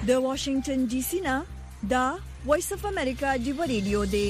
د واشنگټن ډي سي نه دا وایس اف امریکا دی ریډیو دی.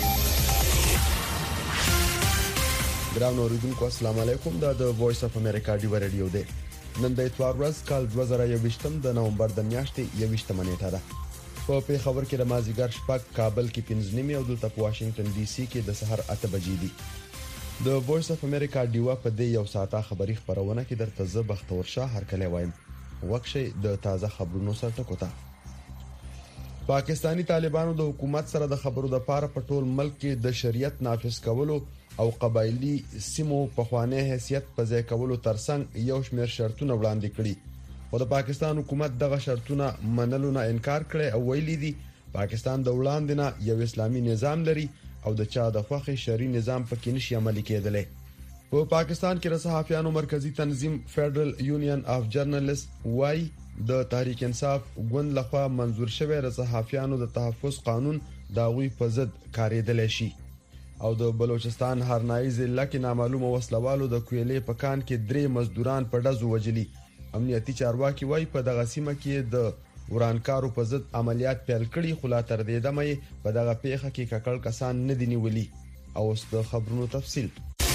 ګران اوریدونکو السلام علیکم. دا د وایس اف امریکا دی ریډیو دی. نن د اتوار ورځ کال 2021 د نومبر د میاشتې 21 نیټه ده. په پیښور کې د مازیګر شپږ، کابل کې 5 او دلته په واشنگټن ډي سي کې د سحر 8 بجې دي. د وایس اف امریکا دیوا په دې یو ساعته خبری خبرونه کې درته زه بختور شاه هر کله وایم. وکشي د تازه خبرونو سره ټکوتا. پاکستانی طالبانو د حکومت سره د خبرو د پاره په ټول ملک کې د شریعت نافذ کولو او قبایلی سیمو په خوانه حیثیت په ځای کولو ترڅنګ یو شمېر شرطونه وړاندې کړي. خو د پاکستان حکومت دغه شرطونه منلو نه انکار کړي او ویلي دي پاکستان د وړاندې نه یو اسلامي نظام لري او د چا د خوخي شری نظام پکې نشي عملي کېدلی. په پاکستان کې د صحافیانو مرکزی تنظیم فیډرل یونین اف جرنالست وايي د تحریک انصاف ګوند لخوا منزور شوی د صحافیانو د تحفظ قانون داوی په ضد کاریدل شي او د بلوچستان هرنایي ضلع کې نامعلومه وسلوالو د کویلې په کان کې 3 مزدوران په ډزو وجلي. امنیتي چارواکي وايي په دغه سیمه کې د ورانکارو په ضد عملیات پیل کړي، خو لا تر دې دمه په دغه پیښه کې ککړ کسان نه دي نیولي. او اوس د خبرونو تفصیل.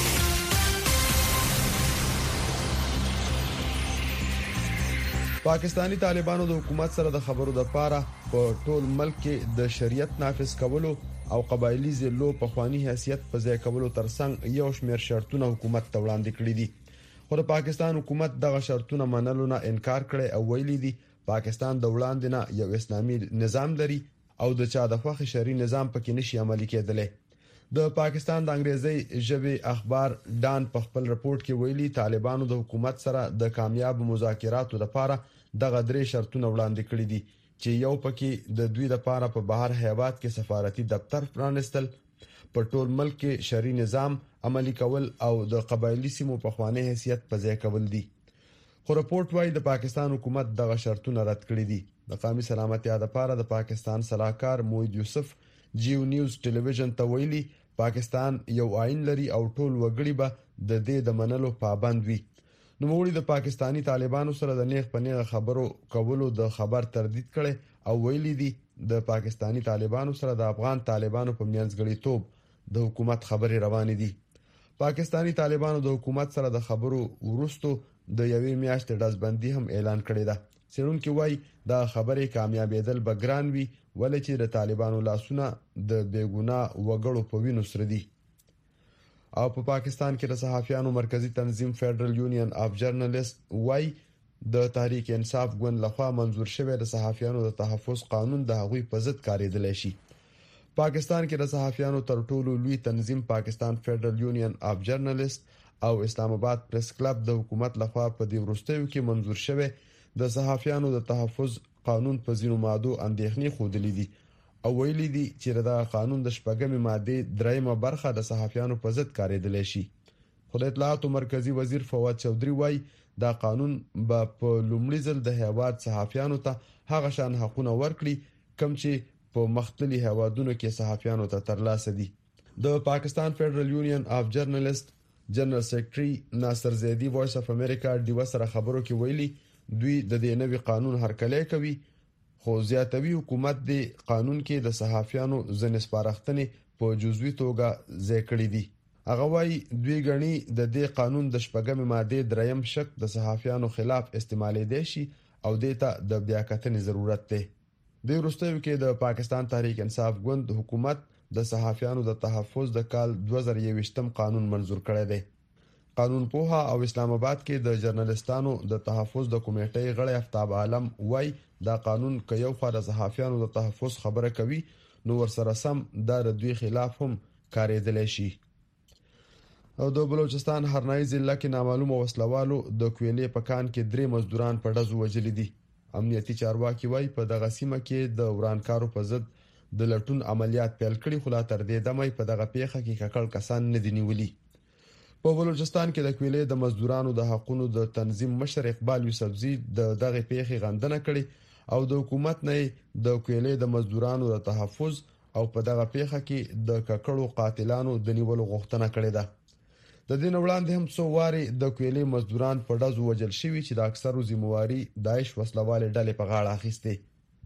پاکستانی طالبانو د حکومت سره د خبرو د پاره په ټول ملک کې د شریعت نافذ کولو او قبایلی ضلعو په خواني حیثیت په ځای کولو ترڅنګ یو شمېر شرطونه حکومت ته وړاندې کړي دي. خو د پاکستان حکومت دغه شرطونه منلو نه انکار کړي او ویلي دي پاکستان د وړاندې نه یو اسلامي نظام لري او د چا د خوخي شری نظام پکې نشي عملي کېدلی. د پاکستان د انګریزي ژبې اخبار ډان په خپل رپورت کې ویلي طالبانو د حکومت سره د کامیاب مذاکراتو لپاره دغه 3 شرطونه وړاندې کړي دي چې یو پکې د دوی لپاره په بهر هیواد کې سفارتي دفتر پرانستل، په ټول ملک کې شری نظام عملي کول او د قبایلی سیمو په خوانه حیثیت په ځای کول دي. خو رپورت وايي د پاکستان حکومت دغه شرطونه رد کړي دي. د قومي سلامتیا لپاره د پاکستان صلاحکار موحد یوسف جیو نیوز ټلویزیون ته ویلي پاکستان یو آئین لري او ټول وګړي به د دې د منلو پابند وي. نو موږ د پاکستانی طالبانو سره د نیغ په نیغ خبرو کولو د خبر تردید کړي او ویلي دي د پاکستانی طالبانو سره د افغان طالبانو په منځګړیتوب د حکومت خبري روانې دي. پاکستانی طالبانو د حکومت سره د خبرو ورستو د یوې میاشتې ډزبندي هم اعلان کړی ده. څېړونکي وایي دا خبرې کامیابېدل به ګران وي ولې چې د طالبانو لاسونه د بیګناه وګړو په وینو سره دي. او په پاکستان کې د صحافیانو مرکزی تنظیم فیډرل یونین اف جرنالست وايي د تحریک انصاف ګوند لخوا منزور شوی د صحافیانو د تحفظ قانون د هغوی په ضد کاریدل شي. پاکستان کې د صحافیانو تر ټولو لوی تنظیم پاکستان فیډرل یونین اف جرنالست او اسلام آباد پریس کلب د حکومت لخوا په دې وروستیو کې منزور شوی د صحافیانو د تحفظ قانون په ځینو مادو اندېښنې خوده دي او ویلي دي چې دا قانون د شپږمې ماده 3مه برخه د صحافیانو په ضد کاریدل شي. خو د اطلاعاتو مرکزی وزیر فواد چودري وايي دا قانون به په لومړي ځل د هیواد صحافیانو ته هغه شان حقونه ورکړي کوم چې په مختلفي هیوادونو کې صحافیانو ته ترلاسه دي. د پاکستان فیډرل یونین اف جرنالست جنرال سیکریټري ناصر زیدی وایس اف امریکا دیو سره خبرو کې ویلي دوی د دې نوي قانون هرکلی کوي خو زیاتوي حکومت د قانون کې د صحافیانو ځنې سپارښتنې په جزوي توګه ځای کړې دي. هغه وايي دوی غني د دې قانون د شپږمې ماده 3م شق د صحافیانو خلاف استعمالي دي شي او دته د بیاکتنې ضرورت دی. د وروستیو کې د پاکستان تحریک انصاف ګوند حکومت د صحافیانو د تحفظ د کال 2021 قانون منزور کړی دی. قانون پوها او اسلام آباد کې د جرنالستانو د تحفظ د کمیټې غړی افتاب عالم وايي دا قانون که یو خوا د صحافیانو د تحفظ خبره کوي نو ورسره سم د دوی خلاف هم کاریدل شي. او د بلوچستان هرنایي ضلع کې نامعلومه وسلوالو د کویلې په کان کې 3 مزدوران په ډزو وجلي دي. امنیتي چارواکي وايي په دغه سیمه کې د ورانکارو په ضد د لټون عملیات پیل کړي خو لا تر دې دمه په دغه پیښه کې ککړ کسان نه دي نیولي. په بلوچستان کې د کویلې د مزدورانو د حقونو د تنظیم مشر اقبال یوسفزي د دغه پیښې غندنه کړې او د حکومت نه د کویلې د مزدورانو د تحفظ او په دغه پیښه کې د ککړو قاتلانو د نیولو غوښتنه کړې ده. د دین وړاندې هم څو واري د کویلې مزدوران په ډزو وجل شوي چې د اکثرو ذمہواری داعش وسلواله ډلې په غاړه اخیسته.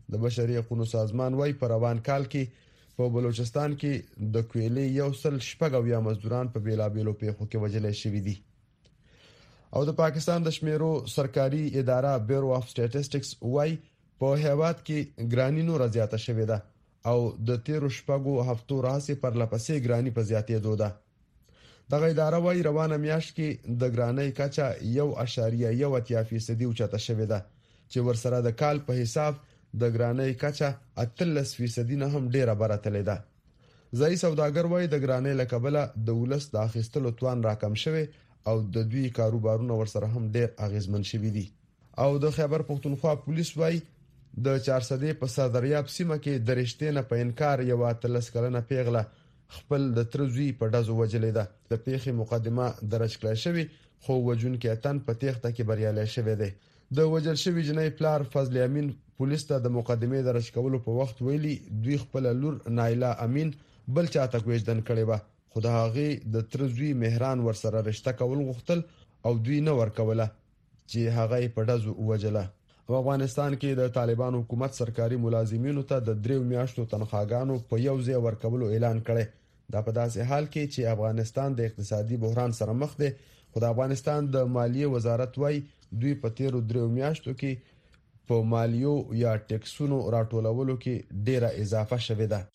د بشري حقوقو سازمان وايي په روان کال کې په بلوچستان کې د کویلې یو سل شپږ یا مزدوران په بیلابیلو پیښو کې وژل شوي دي. او د پاکستان د شمیرو سرکاري اداره بیورو اف سټیټسټکس وايي په هیواد کې ګرانی نور زیاته شوې ده او د 13 شپږو هفتو راځي پر لپسې ګرانی په زیاتېدو ده. دغه اداره وايي روانه میاشت کې د ګرانی کچا 1.1% اوچته شوې ده چې ورسره د کال په حساب د ګرانی کچا 13% نه هم ډیره براتلې ده. ځای سوداګر وايي د ګرانی لکبله د ولس د اخیستلو توان راکم شوی او د دوی کاروبارونه ورسره هم ډیر اغیزمن شوي دي. او د خیبر پختونخوا پولیس وايي د 400 په صدریاب سیمه کې د رښتینه په انکار یو 13 کلنه پیغله خپل د ترزوی په دازو وجلې ده. د پیښې مقدمه درج کړای شوی خو وجونکي اتن په تېښته کې بریالي شوی دی. د وجل شوی جنۍ پلار فضل امین پولیس ته د مقدمې درج کولو په وخت ویلي دوی خپل لور نایلا امین بل چاته کوژدن کړي و خو د هغه د ترزوی مهران ورسره رشتہ کول غوښتل او دوی نه ورکوله چې هغه په دازو وجله. افغانستان کې د طالبان حکومت سرکاري ملازمینو ته د 3 میاشتو تنخواګانو په یو ځای ورکولو اعلان کړي. دا په داسې حال کې چې افغانستان د اقتصادي بحران سره مخ دی خو د افغانستان د مالیې وزارت وايي دوی په 13 میاشتو کې په مالیو یا ټیکسونو راټولولو کې ډیره اضافه شوې ده.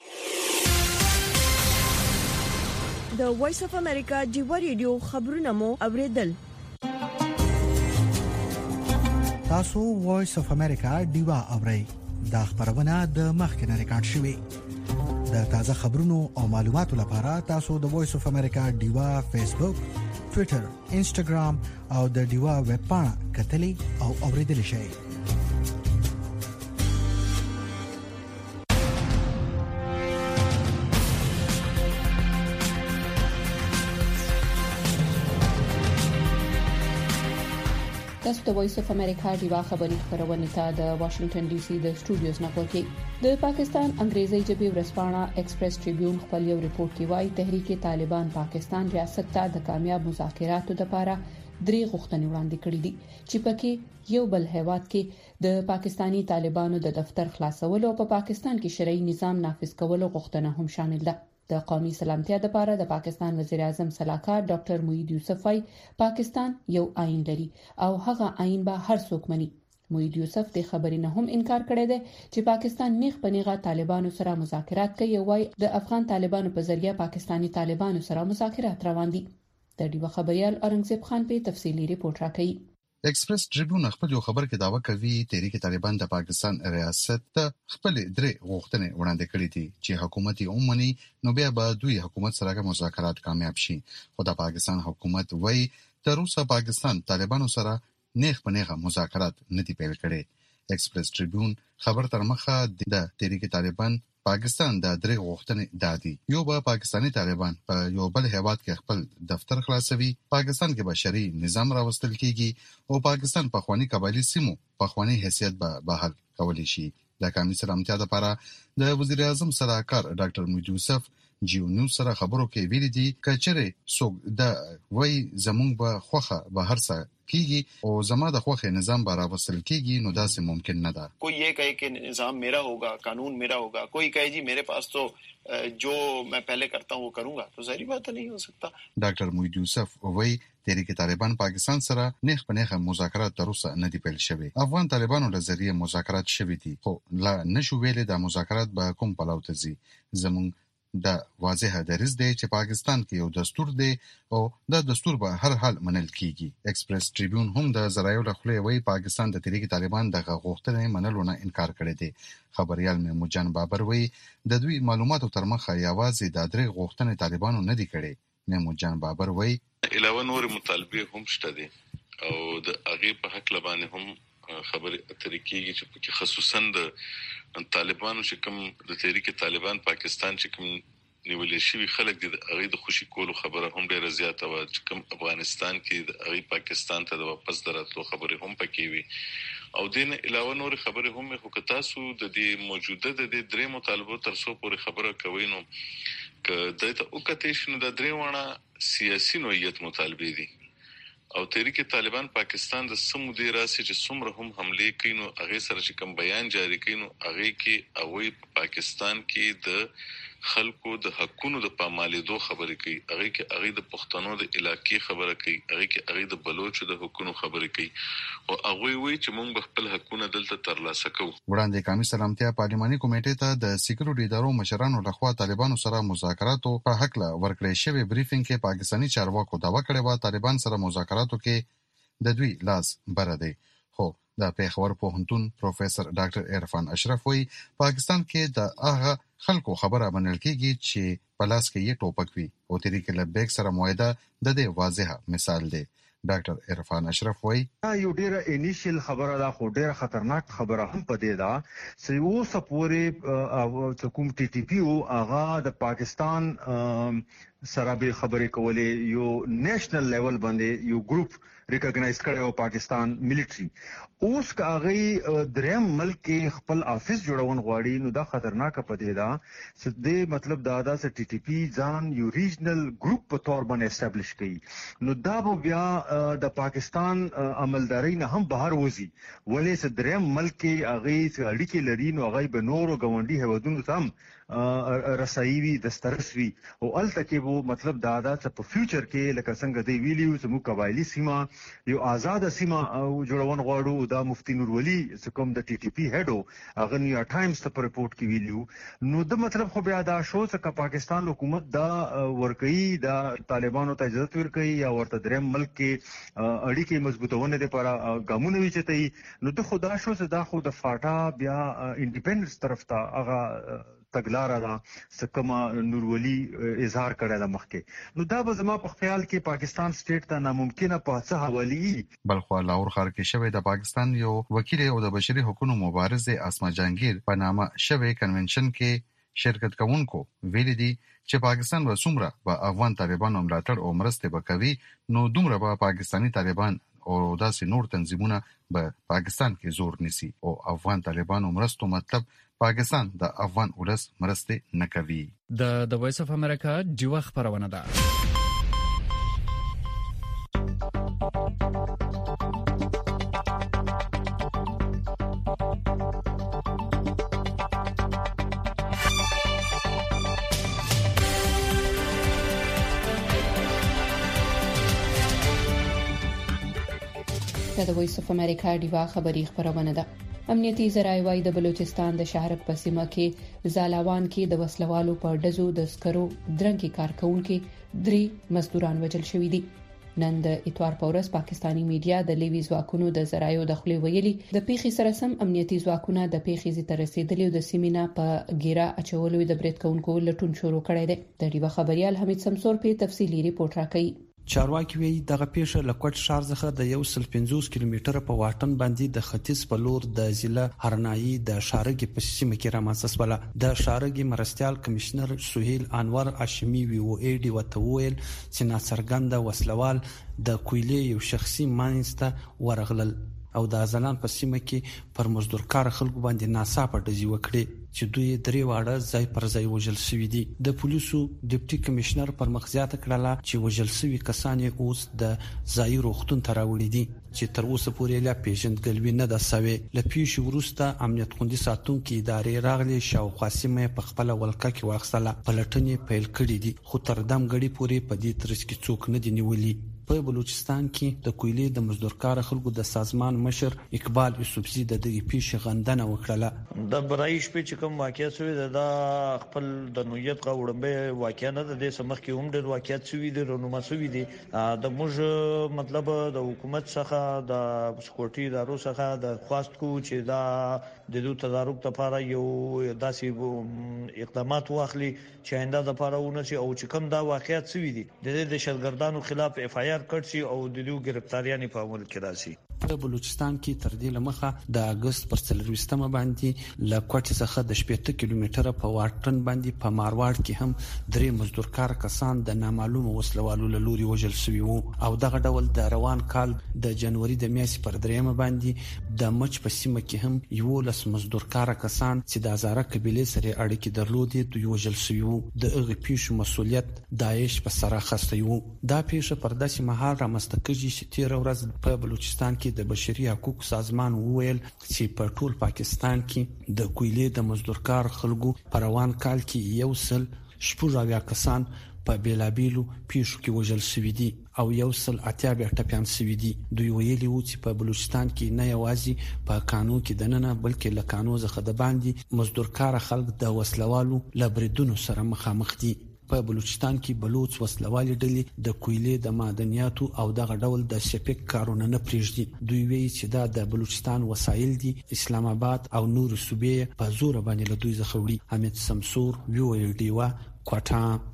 د وایس اف امریکا ډیو ریډیو خبرونه مو اوریدل. تاسو وایس اف امریکا ډیوا اورئ. دا خبرونه د مخکنه ریکارډ شوې. د تازه خبرونو او معلوماتو لپاره تاسو د وایس اف امریکا ډیوا فیسبوک، ټوئیټر، انسټاګرام او د ډیوا ویب پاڼه کتلې او اوریدل شئ. تاسو د وایس اف امریکا ډیوا خبري خبرونه ته د واشنگټن ډي سي د سټوډیوز نه کوي. د پاکستان انګریزي ژبې ورځپاڼه ایکسپریس ټریبیون خپل یو ریپورت کې وايي تحریک طالبان پاکستان ریاست ته د کامیاب مذاکراتو لپاره 3 غوښتنې وړاندې کړې دي چې پکې یو بل هیواد کې د پاکستانی طالبانو د دفتر خلاصولو او په پاکستان کې شرعي نظام نافذ کولو غوښتنه هم شامل ده. د قومي سلامتیا لپاره د پاکستان وزیر اعظم صلاحکار ډاکټر موحید یوسف وايي پاکستان یو آئین لري او هغه آئین به هر څوک مني. موحید یوسف د خبرې نه هم انکار کړی دی چې پاکستان نیغ په نیغه طالبانو سره مذاکرات کوي او وايي د افغان طالبانو په ذریعہ پاکستانی طالبانو سره مذاکرات روان دي. د ډیوه خبريال اورنګزیب خان په تفصیلی ریپورت راکړي. ایکسپریس ټریبیون خپل یو خبر کې داوا کوي تحریک طالبان د پاکستان ریاست ته خپل 3 غوښتنې وړاندې کړې دي چې حکومت یې عمومي نو بیا به دوی حکومت سره مذاکرات کامیاب شي. خو د پاکستان حکومت وايي تر اوسه پاکستان طالبانو سره نیغ په نیغه مذاکرات نه دي پیل کړي. ایکسپریس ټریبیون خبر تر مخه د تحریک طالبان پاکستان د 3 غوښتنې دادي. یو به پاکستانی طالبان په یو بل هیواد کې خپل دفتر خلاصوي، پاکستان کې بشري نظام راوستل کیږي او پاکستان په خواني قبایلی سیمو په خواني حیثیت به بحال کولی شي. د قومي سلامتیا لپاره د وزیر اعظم صلاحکار ډاکټر موحید یوسف جیو نیوز سره خبرو کې ویلي دي کچره څوک د وای زمونږ به خوخه به هر څه کیږي او زما د خوخه نظام به راوستل کیږي نو داسې ممکن نه ده. کوئی یہ کہے کہ نظام میرا ہوگا، قانون میرا ہوگا، کوئی کہے جی میرے پاس تو جو میں پہلے کرتا ہوں وہ کروں گا، تو ظاہری بات نہیں ہو سکتا. ډاکټر موحید یوسف وای تحریک طالبان پاکستان سره نیغ په نیغه مذاکرات تر اوسه نه دي پیل شوي. افغان طالبانو له ذریعہ مذاکرات شوي دي خو لا نشو ویلې د مذاکرات به کوم پلاو ته ځي. زمونږ دا واضح دریځ دی چې پاکستان کې یو دستور دی او دا دستور به هر حال منل کیږي. ایکسپریس ټریبیون هم د زرایو له خلې وی پاکستان د تحریک طالبان د غوښتنې منلو نه انکار کړی دی. خبريال محمود جان بابر وی د دوی معلوماتو تر مخه یوازې د 3 غوښتنې طالبانو نه دي کړي. محمود جان بابر وی علاوه نور مطالبه هم شته دي او د هغه په حق لبانه هم خبر طریقې چې خصوصا د طالبانو چې کوم د تحریک طالبان پاکستان چې کوم نیولې شوی خلک د هغه د خوشي کولو خبره هم ډیره زیاته و چې کوم افغانستان کې د هغه پاکستان ته د واپس دراتلو خبره هم پکې وي او دین علاوه نور خبره هم خو که تاسو د دې موجوده د 3 مطالبو تر څو پورې خبره کوي نو که دته او کته شنو د 3 ونه سیاسي نوعیت مطالبه دي او تحریک طالبان پاکستان د سمودي راسي چې څومره هم حمله کوي نو هغه سره چې کوم بیان جاری کوي نو هغه کې اوی پاکستان کې د خلکو د حقونو د پامالېدو خبرې کوي، هغه کې هغه د پښتنو د علاقې خبره کوي، هغه کې هغه د بلوچو د حقونو خبرې کوي او هغه وی چې موږ خپل حقونه دلته ترلاسه کوو. وړاندې قومي سلامتیا پارلماني کمیټې ته د سکیورټي ادارو مشرانو لخوا طالبانو سره مذاکراتو په حق لا ورکړې شوی بریفینګ کې پاکستاني چارواکو داوا کړې و طالبان سره مذاکراتو کې د دوی لاس بره دی. خو د پیښور پوهنتون پروفیسور ډاکټر عرفان اشرف وی پاکستان کې د هغه خلکو خبره منل کېږي چې په لاس کې یې ټوپک وي او طریق لبیک سره معاهده د دې واضحه مثال دی. ډاکټر عرفان اشرف وی یو ډیره انیشل خبره ده خو ډیره خطرناک خبره هم پدې ده چې اوس پورې کوم ټي ټي پی او هغه د پاکستان سره به خبرې کولې یو نېشنل لیول باندې یو ګروپ ریکګنایز کړو پاکستان ملټری اوس کاغي دریم ملک کې خپل افیس جوړون غواړي نو دا خطرناک پدې ده چې د مطلب دا چې ټي ټي پی ځان یو ریجنل ګروپ په تور باندې اسټابلیش کړي نو دا به بیا د پاکستان عملداري نه هم بهر وځي ولې چې دریم ملک کې هغه اړیکې لري نو هغه به نورو غونډي هودونو تام رسایوي دسترسوي او التکه وو مطلب دا چې په فیوچر کې لکه څنګه دی ویلیو چې مو قبایلی سیمه یو آزاد سیمه جوړون غواړو دا مفتی نور ولی کوم د ټي ټي پی هډو هغه نیو ټایمز ته رپورت کې ویلیو نو د مطلب خو بیا دا شو چې پاکستان حکومت دا ورکوي دا طالبانو ته اجازه ورکوي یا ورته دریم ملک کې اړیکې مضبوطونه لپاره ګامونه وچتای نو د خدا شو چې دا خو د فاټا بیا انډیپندنس طرف ته هغه تګلاره دا سکما نورولي اظهار کړی د مخکې نو دا به زما په خیال کې پاکستان سټیټ ته ناممکنه په څه حوالی بلخو لاهور ښار کې شوی د پاکستان یو وکیل او د بشري حقوقو مبارز اسما جهانگیر په نامه شوی کنونشن کې شرکت کوونکو ویل دي چې پاکستان به څومره به افغان طالبانو ملاتړ او مرسته وکوي نو دومره به پاکستانی طالبان او داسې نور تنظیمونه به پاکستان کې زور نسی او افغان طالبانو مرستو مطلب پاکستان د افغان ولس مرسته نه کوي. د وایس اف امریکا دیوه خبرونه ده. د وایس اف امریکا دیوه خبرونه ده. امنیتي ذرایع وايي د بلوچستان د شهرک په سیمه کې زالاوان کې د وسلوالو په ډزو د سکرو درنګي کارکونکو 3 مزدوران وژل شوي دي. نن د اتوار په ورځ پاکستانی میډیا د لیوي ځواکونو د ذرایعو د خولې ویلي د پیښې سره سم امنیتي ځواکونه د پیښې زی تر رسیدلو د سیمینا په ګیرا اچولو د برید کوونکو لټون شروع کړی دی. د ریوه خبريال حمید سمسور په تفصیلی ریپورت راکړي. چارواکي وی دغه پیښه لکوټ ښار څخه د 150 کیلومتره په واټن باندې د ختیځ په لور د ضلع هرنايي د شارګي په سیمه کې رامنځته شوه. د شارګي مرستيال کمشنر سهیل انور هاشمي وی او ای ډي وتویل چې ناڅرګنده وسلوال د کویلې یو شخصي مانسته ورغلل او د ازلان په سیمه کې پر مزدورکار خلکو باندې ناڅاپه ډزې وکړې چې دوی 3 واړه ځای پر ځای وژل شوي دي. د پولیسو ډیپټي کمشنر پر مخزیاته کړله چې وژل شوي کسان اوس د ځای روغتون ته راوړي دي چې تر اوسه پورې لا پیژندګلوي نه ده سوې. له پیښې وروسته امنیت خوندي ساتونکو ادارې راغلي شاوخوا سیمه په خپل ولکه کې واخصله پلټنې پیل کړې دي خو تر دم غړي پورې په دې ترڅ کې څوک نه دی نیولي. په بلوچستان کې د کویلې د مزدورکار خلکو د سازمان مشر اقبال یوسفزي د دې پیښې غندنه وکړه. د برایش په چکم واقعیت شوی د خپل د نویت غوړمبه واقعیا نه د سمخ کې هم د واقعیت شوی د رونما شوی دي د موږ مطلب د حکومت څخه د سکیورټي ادارو څخه د خواست کو چې دا د دوه تدارک لپاره یو داسې اقدامات واخلي چې آینده لپاره ونشي او چې کوم دا واقعیت شوی دي د دهشتګردانو خلاف اف آی آر کړي او د دوی گرفتاریانه په عمل کې راشي. په بلوچستان کې تر دې لمخه د اگست پر 24 باندې له کوټې څخه د 80 کیلومتره په واټن باندې په مارواړ کې هم 3 مزدورکار کسان د نامعلومه وسلوالو له لوري وژل شوي وو او دغه ډول د روان کال د جنوري د میاشتې پر 3 باندې د مچ په سیمه کې هم 11 مزدورکار کسان چې د هزاره قبيله سره اړیکې درلودې دوی وژل شوي وو. د هغې پیښو مسؤلیت داعش په سر اخیستی وو. دا پیښه پر داسې مهال رامنځته کېږي چې تېره ورځ په بلوچستان کې د بشري حقوقو سازمان وویل چې په ټول پاکستان کې د کویلې د مزدورکار خلکو په روان کال کې 180 کسان په بیلابیلو پیښو کې وژل شوي دي او 180 ټپيان شوي دي. دوی ویلي وو چې په بلوچستان کې نه یوازې په قانون کې دننه بلکې له قانون څخه د باندې مزدورکار خلک د وسلوالو لبریدونو سره مخامخ دي. په بلوچستان کې بلوچ وسلوالي ډلې د کویلې د معدنیاتو او دغه ډول د شپک کارونه نه پریږدي. دوی وایي چې دا د بلوچستان وسایل دي. اسلام آباد او نور صوبې په زور باندې له دوی څخه وړي. حمید سمسور ویو ډیوا کوټا.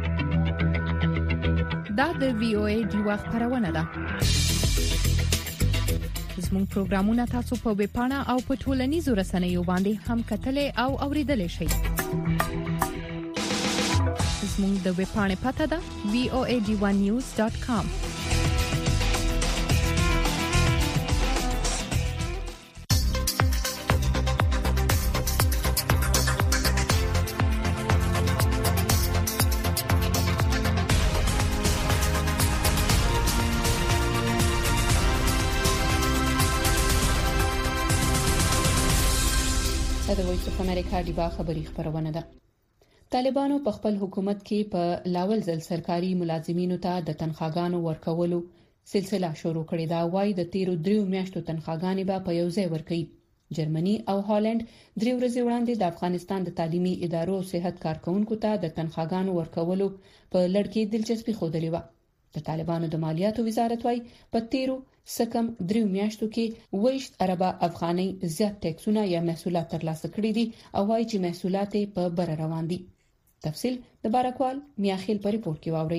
دا د وی او ای ډیوا خبرونه ده. زموږ پروګرامونه تاسو په ویب پاڼه او په ټولنیزو رسنیو باندې هم کتلای او اوریدلای شئ. زموږ د ویب پاڼې پته ده voad1news.com. د وایس اف امریکا ډیوا خبری خبرونه ده. طالبانو په خپل حکومت کې په لاول ځل سرکاري ملازمینو ته د تنخواګانو ورکولو سلسله شروع کړې ده. وايي د 13 میاشتو تنخواګانې به په یو ځای ورکړي. جرمني او هالند 3 ورځې وړاندې د افغانستان د تعلیمي ادارو صحت کارکونکو ته د تنخواګانو ورکولو په لړ کې دلچسپي ښودلې و. د طالبانو د مالیاتو وزارت وايي په 13 سکم 3 میاشتو کې 20 اربه افغانۍ زیات ټیکسونه یا محصولات ترلاسه کړي دي او وايي چې محصولات په بر روان دي. تفصیل د بارکوال میاخیل په ریپورت کې واوري.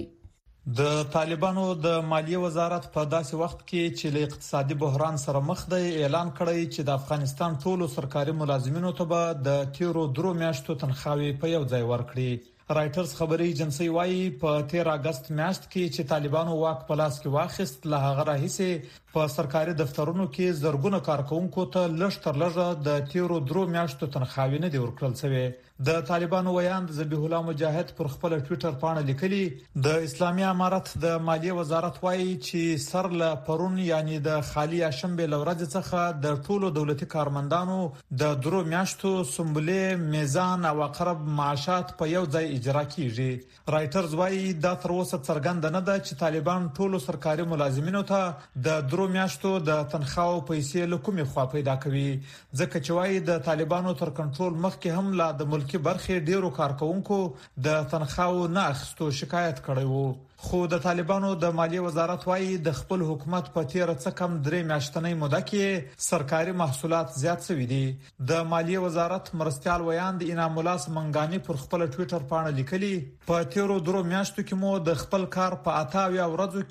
د طالبانو د مالیه وزارت په داسې وخت کې چې له اقتصادي بحران سره مخ دی اعلان کړی چې د افغانستان ټولو سرکاري ملازمینو ته به د 13 میاشتو تنخواوي په یو ځای ورکړي. رائټرز خبري ایجنسی وايي په 13 اگست میاشت کې چې طالبانو واک په لاس کې واخیست له هغه راهیسې په سرکاري دفترونو کې زرګونه کارکونکو ته لږ تر لږه د 13 میاشتو تنخواوي نه دی ورکړل شوی. د طالبانو ویاند ذبیح الله مجاهد پر خپل ټوئیټر باندې لیکلي د اسلامي امارت د مالیه وزارت وايي چې سر له پرون یعنی د خالی شنبه لورځ څخه د ټولو دولتي کارمندانو د 3 میاشتو سمبولې میزان او اقرب معاشات په یو ځای اجرا کیږي. رائټرز وايي دا تر اوسه څرګند نه ده چې طالبان ټولو سرکاري ملازمینو ته د 3 میاشتو د تنخواو پیسې له کومې خوا پیدا کوي ځکه چې وايي د طالبانو تر کنټرول مخکې هم لا د ملکی برخې ډیرو کارکونکو د تنخواو نه اخستو شکایت کړی وو. خو د طالبانو د مالیه وزارت وايي د خپل حکومت په 13 کم 3 میاشتنۍ موده کې سرکاري محصولات زیات شوي دي. د مالیه وزارت مرستيال ویاند انعام الله سمنګانی پر خپل ټوئیټر باندې لیکلي په 13 میاشتو کې مو د خپل کار په 28 ورځو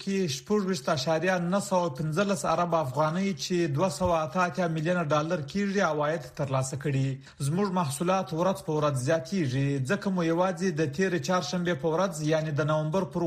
کې 14.915 ارب افغانۍ چې 288 میلیون ډالر کیږي عواید ترلاسه کړي. زموږ محصولات ورځ په ورځ زیاتیږي ځکه مو یوازې د 13 چهارشنبه په ورځ یعنی د نومبر پر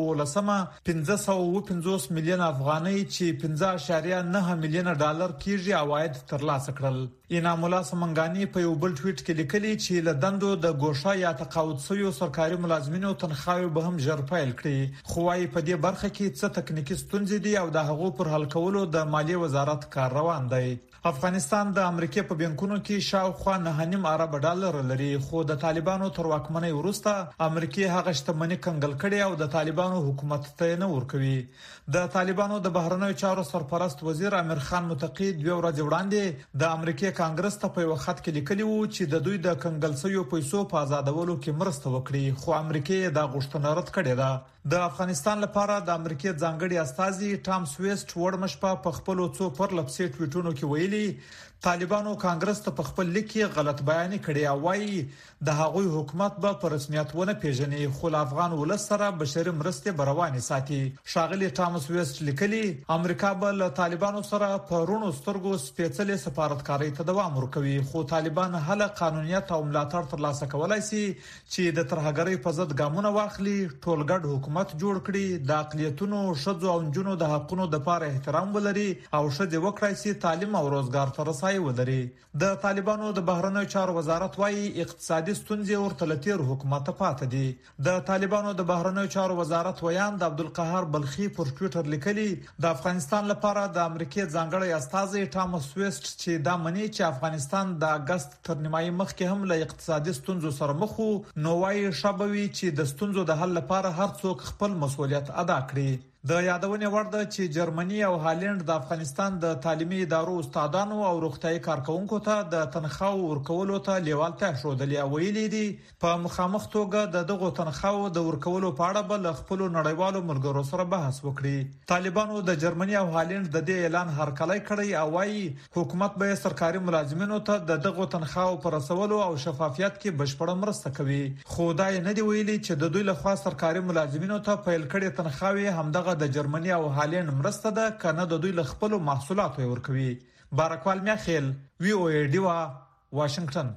550 میلیون افغانۍ چې 15.9 میلیون ډالر کیږي عواید ترلاسه کړل. انعام الله سمنګانی په یو بل ټویټ کې لیکلي چې لدندو د ګوښه یا تقاعد شویو سرکاري ملازمینو تنخواوي به هم ژر پیل کړي. خو وايي په دې برخه کې څه تکنیکی ستونزې دي او د هغو پر حل کولو د مالیه وزارت کار روان دی. افغانستان د امریکا په بانکونو کې شاوخوا 9.5 ارب ډالر لري خو د طالبانو تر واکمنۍ وروسته امریکا هغه شتمنۍ کنګل کړي او د طالبانو حکومت ته نه ورکوي. د طالبانو د بهرنیو چارو سرپرست وزیر امیر خان متقی 2 ورځې وړاندې د امریکا کانګرس ته په یو خط کې لیکلی وو چې د دوی د کنګل شویو پیسو په آزادولو کې مرسته وکړي خو امریکا دا غوښتنه رد کړې ده. د افغانستان لپاره د امریکا ځانګړي استازي ټام سويست وړمشپه په خپل څو پر لپسې ټویټونو کې ویلي طالبانو کانګرس ته په خپل لیک کې غلط بیان کړی او وايي د هغوی حکومت به په رسمیت ونه پیژني خو افغان ولس سره بشري مرستې بروانې ساتي. شاغلي ټامس ویسټ لیکلي امریکا به له طالبانو سره په رونو سترګو سپېڅلې سفارتکارۍ ته دوام ورکوي خو طالبان هله قانونیت او ملاتړ ترلاسه کولای شي چې د ترهګرۍ په ضد ګامونه واخلي، ټولګډ حکومت جوړ کړي، د اقلیتونو شذو او جنونو د حقونو د لپاره احترام ولري او شذ وکړي چې تعلیم او روزګار ته رسایي ولري. د طالبانو د بهرنیو چارو وزارت وايي اقتصادي ستونزې ورته لتیر حکومت پاتې دي. د طالبانو د بهرنیو چارو وزارت ویان د عبدالقهار بلخي پر ټوئیټر لیکلي د افغانستان لپاره د امریکای ځانګړی استازي ټامس ویسټ چې دا مني چې افغانستان د اگست تر نیمایي مخکې هم له اقتصادي ستونزو سره مخ وو، نو وايي شابوي چې د ستونزو د حل لپاره هر څوک خپل مسؤلیت ادا کړي. د یادونې وړ ده چې جرمني او هالند د افغانستان د تعلیمي ادارو استادانو او روغتيایي کارکونکو ته د تنخواو ورکولو ته لیوالتیا ښودلې او ویلي دي په مخامخ توګه دغه تنخواو د ورکولو په اړه بل خپل نړیوالو ملګرو سره بحث وکړي. طالبانو د جرمني او هالند د دې اعلان هرکلی کړی او وايي حکومت به سرکاري ملازمینو ته دغه تنخواو پر رسولو او شفافیت کې بشپړه مرسته کوي. خو دا نه دی ویلي چې د دوی لخوا سرکاري ملازمینو ته پیل کړي تنخواوي همدغه د جرمني او هالند مرسته ده کنه د دوی له خپل محصولاتو ورکوي. بارکوال میاخیل وی او ای ډیوا واشنگټن.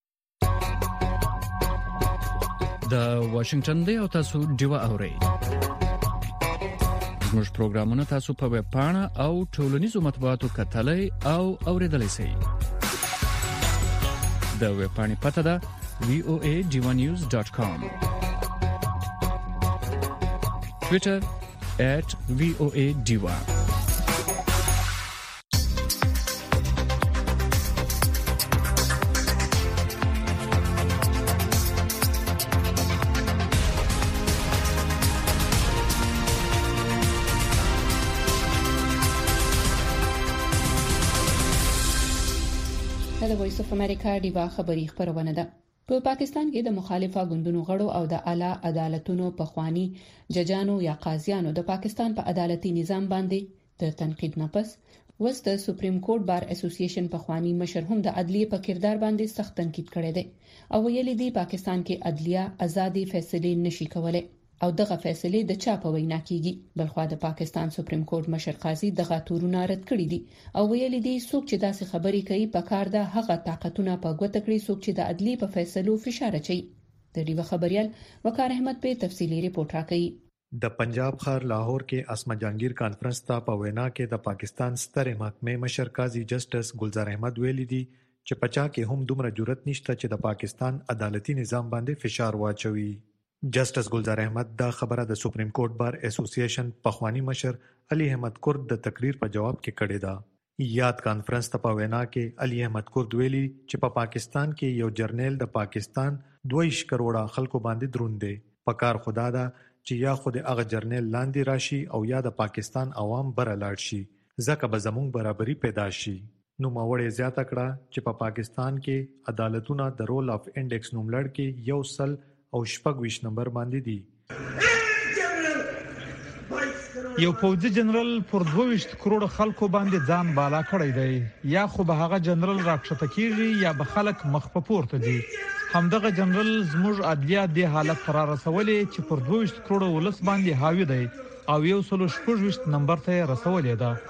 د واشنگټن دی او تاسو ډیوا اورئ. زموږ پروګرامونه تاسو په ویب پاڼه او ټولنیزو مطبوعاتو کتلای او اوریدلای شئ. د ویب پاڼې پته ده voadivanews.com. Twitter @VOA Diva. د وایس اف امریکا دیوا خبری خبرونه ده. په پاکستان کې د مخالفه ګوندونو غړو او د اعلی عدالتونو په خواني ججانو یا قاضیانو د پاکستان په عدالتي نظام باندې د تنقید نه پس وس د سپریم کورټ بار اسوسییشن په خواني مشر هم د عدلیه په کردار باندې سخت تنقید کړی دی او ویلي دی پاکستان کې عدلیه ازادي فیصله نشي کولای او دغه فیصله د چا په وینا کیږي. بلخوا د پاکستان سپریم کورټ مشر قاضي دغه تورونه رد کړی دي او ویلي دی څوک چې داسې خبرې کوي په کار ده هغه طاقتونه په ګوته کړی څوک چې د عدلیه په فیصلو فشار اچي. د ډیوه خبريال وقار احمد په تفصیلی ریپورت راکړي. د پنجاب ښار لاهور کې اسما جهانگیر کانفرنس ته په وینا کې د پاکستان ستر محکمې مشر قاضي جسټس ګلزار احمد ویلي دي چې پچا کې هم دومره جرأت نشته چې د پاکستان عدالتي نظام باندې فشار واچوي. جسټس ګلزار احمد دا خبره د سپریم کورټ بار اسوسییشن پخوانی مشر علي احمد کورد د تقریر په جواب کې کړې ده. یاد کانفرنس ته په وینا کې علي احمد کورد ویلي چې په پاکستان کې یو جرنیل د پاکستان 2 کروڑه خلکو باندې دروند دي. پکار خدا دا چې یا خود هغه جرنیل لاندې راشي او یا د پاکستان عوام بره لاړ شي ځکه به زموږ برابرۍ پیدا شي. نو ماوړې زیاته کړه چې په پاکستان کې عدالتونه د رول اف انډیکس نوملړ کې یو سل او 26 نمبر باندې دي. یو پوځي جنرال پر 22 کروڑ خلکو باندې ځان بالا کړی دی یا خو به هغه جنرال راکښته کیږي یا به خلک مخ په پورته دي. همدغه جنرال زموږ عدلیه د حالت تر رسولې چې پر 22 کروڑ ولس باندې حاوی دی او یو سل 26 نمبر ته رسولې ده.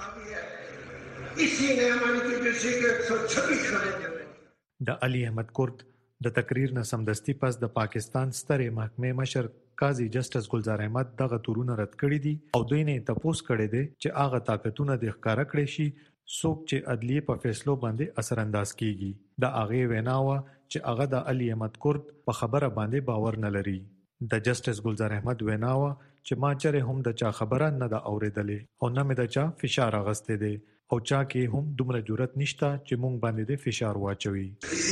د علي احمد کورد د تقریر نه سمدستي پس د پاکستان سترې محکمې مشر قاضي جسټس ګلزار احمد دغه تورونه رد کړی دي او دوی نه تپوس کړی دی چې هغه طاقتونه د ښکارا کړی شي څوک چې عدلیه په فیصلو باندې اثر انداز کیږي. د هغه ویناوه چې هغه د علي احمد کورد په خبره باندې باور نه لري. د جسټس ګلزار احمد ویناوه چې ما چېرې هم د چا خبره نه ده اورېدلې او نه مې د چا فشار اغسته دي او چا کې هم دومره جرأت نشته چې مونږ باندې د فشار واچوي.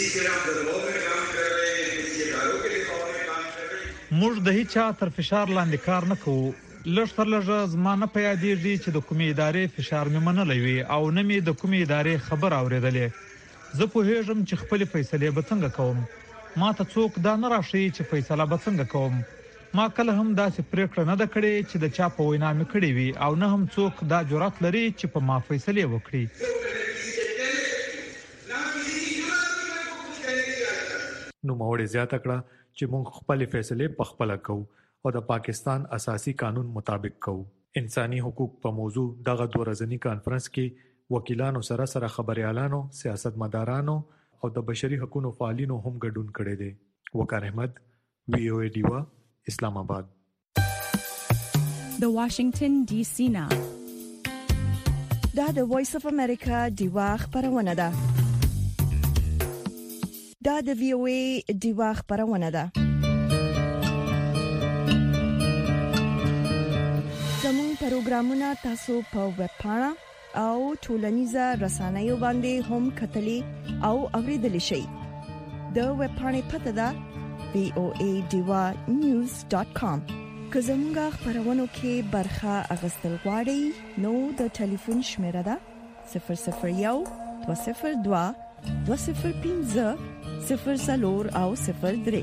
موږ د هیڅ تر فشار لاندې کار نه کوو. لږ تر لږه زمانه په یادېږي چې د کومې ادارې فشار مې منلی وي او نه مې د کومې ادارې خبر اورېدلې. زه پوهېږم چې خپل فیصلې به څنګه کوم. ما ته څوک دا نه راښيي چې فیصله به څنګه کوم. ما کله هم داسې پریکړه نه ده کړې چې د چا په وینا مې کړې وي او نه هم څوک دا جرأت لري چې په ما فیصلې وکړي. نو موړ زیاته کړه چې موږ خپل فیصله په خپل کوو او د پاکستان اساسي قانون مطابق کوو. انساني حقوق په موضوع دغه دوه ورځنی کانفرنس کې وکیلانو سره خبريالانو، سیاستمدارانو او د بشري حقوقو فعالینو هم ګډون کړي دي. وقار احمد، VOA ډیوا، اسلام آباد. د واشنگټن ډي سي نه دا د وایس اف امریکا ډیوا خبرونه ده. دا د VOA ډیوا خبرونه ده. زموږ پروګرامونه تاسو په ویب پاڼه او ټولنیزه رسنیو باندې هم کتلی او اوریدلی شئ. د ویب پاڼې پته ده voadiwanews.com. که زموږه خبرونو کې برخه اغستل غواړئ نو د ټلیفون شمیره ده 001 202 205 00 او 03.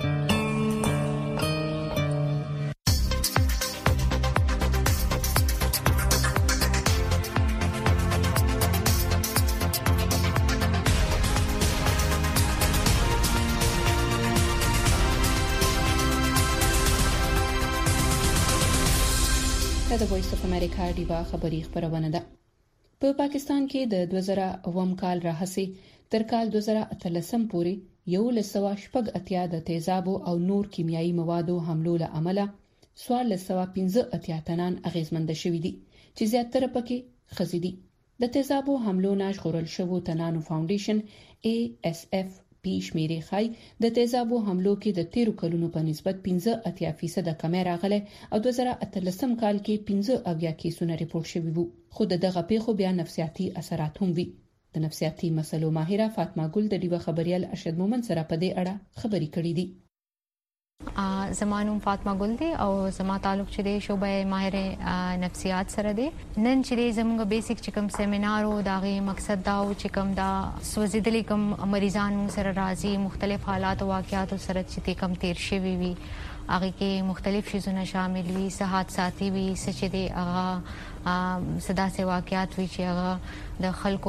د وایس اف امریکا ډیوا خبری خبرونه ده. په پاکستان کې د 2009 کال راهسي تر کال 2013 پورې 118 د تیزابو او نور کیمیاوي موادو حملو له عمله 1315 تنان اغیزمند شوي دي چې زیاتره پکې ښځې دي. د تیزابو حملو نه ژغورل شوو تنانو فاونډیشن ASFP شمیرې ښایي د تیزابو حملو کې د 13 کلونو په نسبت 15% کمی راغله او 2013 کال کې 15 کیسونه ریپورت شوي وو. خو دغه پیښو بیا نفسیاتي اثرات هم وي. د نفسیاتي مسلو ماهره فاطمه ګل د ډیوه خبريال ارشد مومن سره په دې اړه خبري کړې دي. زمانوم فاطمه ګل دی او زما تعلق چې دی شوبه ماهر نفسیات سره دی. نن چې زموږ بیسیک چې کوم سیمینار او داغه مقصد دا او چې کوم دا سوزیدلې کوم مریضان سره راځي مختلف حالات او واقعات سره چې کوم تیر شوی وي هغه کې مختلف شیزونه شامل وي، صحت ساتي وي، سچ دی هغه صدا سي واقعات وي چې هغه د خلکو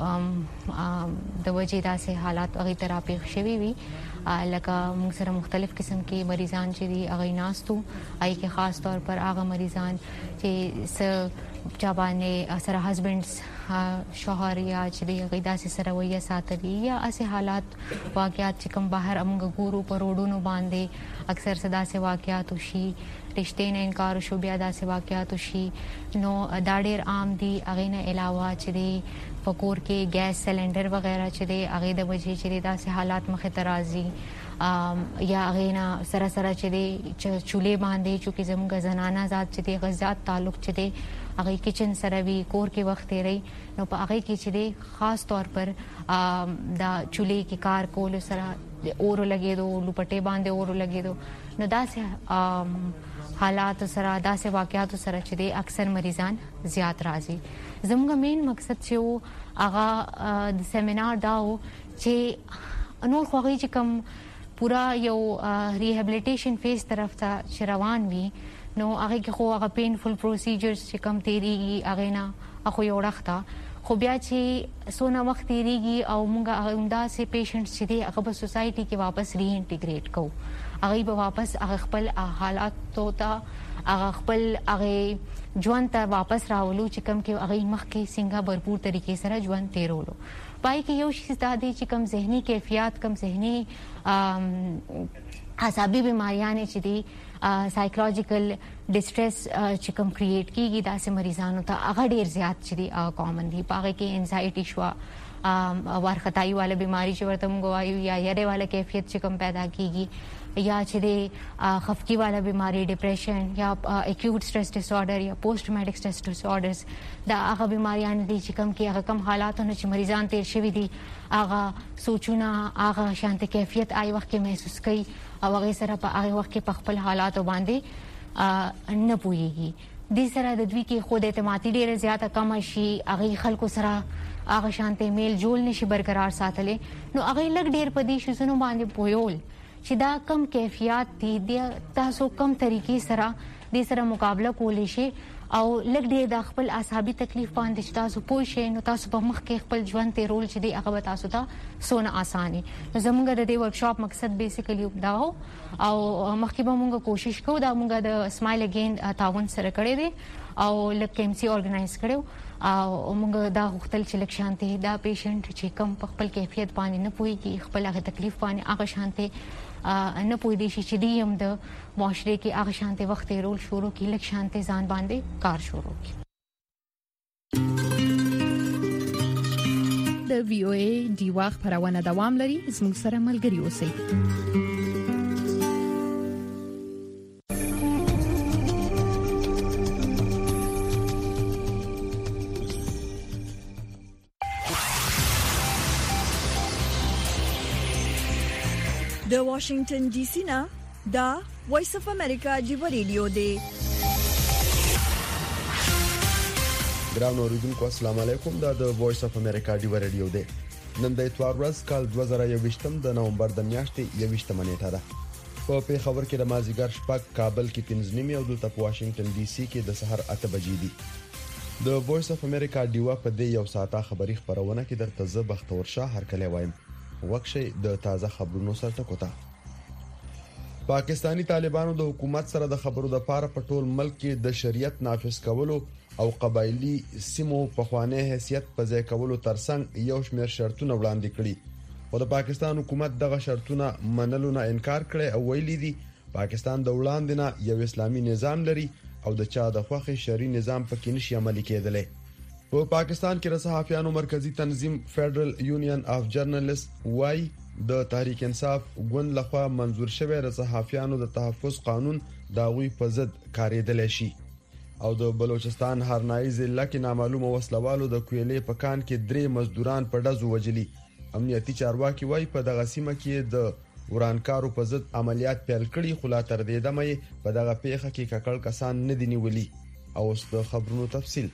د وجې داسې حالات هغه تراپی شوي وي. لکه موږ سره مختلف قسم کې مریضان چې دي هغه ناستو آی کې خاص طور پر هغه مریضان چې چا باندې سره هسبندز شوهر یا چې دی هغه داسې سره ویا ساتلی یا اسې حالات واقعات چې کوم بهر موږ ګورو په روډونو باندې اکثر صدا سي واقعات وشي، رشتې نه انکار شو بیا داسې واقعات وشي. نو دا ډېر عام دي. هغه نه علاوه چې دی فکور کې ګیس سلندر وغیرہ چې دی هغه د وجې چې داسې حالات مخه ترازی یا غینا سره چې دی چولې باندې چې زموږ زنانه ذات چې دی غزات تعلق چې دی هغه کچن سره وی کور کې وخت لري نو په هغه کې چې دی خاص طور پر دا چولې کې کار کول سره اورو لګیدو لپټې باندې اورو لګیدو نو داسې حالات سره داسې واقعات سره چې دی اکثر مریضان زیات راځي. زموږ مین مقصد چې هغه د سیمینار داو چې نور خوږی چې کوم پورا یو ریهابلیټیشن فیز طرف ته روان وي نو هغه کې خو هغه پینفul پروسیجرز چې کوم تیریږي هغه نه اخو یو وخت خو بیا چې سونه وخت تیریږي او موږ همدا سي پیشنټس چې دی هغه په سوسايټي کې واپس ری انټیګریټ کوو هغه به واپس هغه خپل حالات ته هغه خپل هغه ژوند ته واپس راولو چې کوم کې هغه مخکې څنګه भरपूर طریقې سره ژوند تیرولو. پای کې یو شي ستاسو چې کوم ذهني کیفیت کوم ذهني عصبي بیماریاں چې دي سایکولوژیکل ډیسټریس چې کوم کریټ کیږي داسې مریضانو ته هغه ډیر زیات چې دي کامن دي. پاره کې انزایټي شو وارختای والا بیماری چې ورته موږ وایو یا یاره والا کیفیت چې کوم پیدا کیږي یا چې د خفقي والا بیماری ډیپریشن یا اکیوټ سټرس ډیس آرډر یا پوسټ ټرامیټک سټرس ډیس آرډرز دا هغه بیماریاں دي چې کوم کې هغه کم حالاتونه چې مریضان تیر شوي دي هغه سوچونه هغه شانت کیفیت آی وخت کې محسوس کوي او هغه سره په هغه وخت کې په خپل حالاتو باندې نه پوهیږي. د سره د دوی کې خود اعتمادي ډیره زیاته کم شي هغه خلکو سره هغه شانت میل جوړ نشي برقرار ساتلې نو هغه لګ ډیر په دې شنو باندې پویول چې دا کم کیفیت دي تاسو کم طریقې سره د سره مقابله کولی شي او لګ دې د خپل اعصابي تکلیف باندې چې تاسو پوه شئ نو تاسو په مخ کې خپل ژوند ته رول چې دی هغه تاسو ته سونه اساني. زموږ د دې ورکشاپ مقصد بیسیکلی دا او مخکې به موږ کوشش کوو دا موږ د اسمایل اگین تعاون سره کړی دی او لکه KMC ارګنایز کړو او موږ دا غوښتل چې لکه شانتي دا پیشنټ چې کم په خپل کیفیت باندې نه پويږي خپل هغه تکلیف باندې هغه شانتي نه پوي دي چې دی هم د معاشره کې هغه شانتي وخت رول شروع کی لکه شانتي ځان باندې کار شروع کی. د VOA ډیوا خبرونه دوام لري زموږ سره ملګري اوسئ. د واشنگټن ډي سي نه دا وایس اف امریکا جیو ریډیو دی. ګران اوریدونکو السلام علیکم دا د وایس اف امریکا جیو ریډیو دی. نن د اتوار ورځ کال 2021 د نومبر د میاشتې 21 نیټه ده. په پیښور کې د مازیګر شپږ، کابل کې 5:30 او د واشنگټن ډي سي کې د سحر 8 بجې دي. د وایس اف امریکا ډیوا په دې یو ساعته خبری خبرونه کې درته زه بختور شاه هرکلی وایم. وکشه د تازه خبرونو سره ټکوتا. پاکستانی طالبانو د حکومت سره د خبرو د پاره په ټول ملک کې د شریعت نافذ کولو او قبایلی سیمو په خوانه حیثیت په ځای کولو ترڅنګ یو شمېر شرطونه وړاندې کړي. او د پاکستان حکومت دغه شرطونه منلو نه انکار کړي او ویلي دي پاکستان د وړاندې نه یو اسلامي نظام لري او د چا د خوخي شری نظام پکې نشي عملي کېدلی. په پاکستان کې د صحافیانو مرکزی تنظیم فیډرل یونین اف جرنالست وايي د تحریک انصاف ګوند لخوا منزور شوی د صحافیانو د تحفظ قانون داوی په ضد کاریدل شي. او د بلوچستان هرنایي ضلع کې نامعلومه وسلوالو د کویلې په کان کې 3 مزدوران په ډزو وجلي. امنیتي چارواکي وايي په دغه سیمه کې د ورانکارو په ضد عملیات پیل کړي خو لا تر دې دمه په دغه پیښه کې ککړ کسان نه دي نیولي. او اوس د خبرونو تفصیل.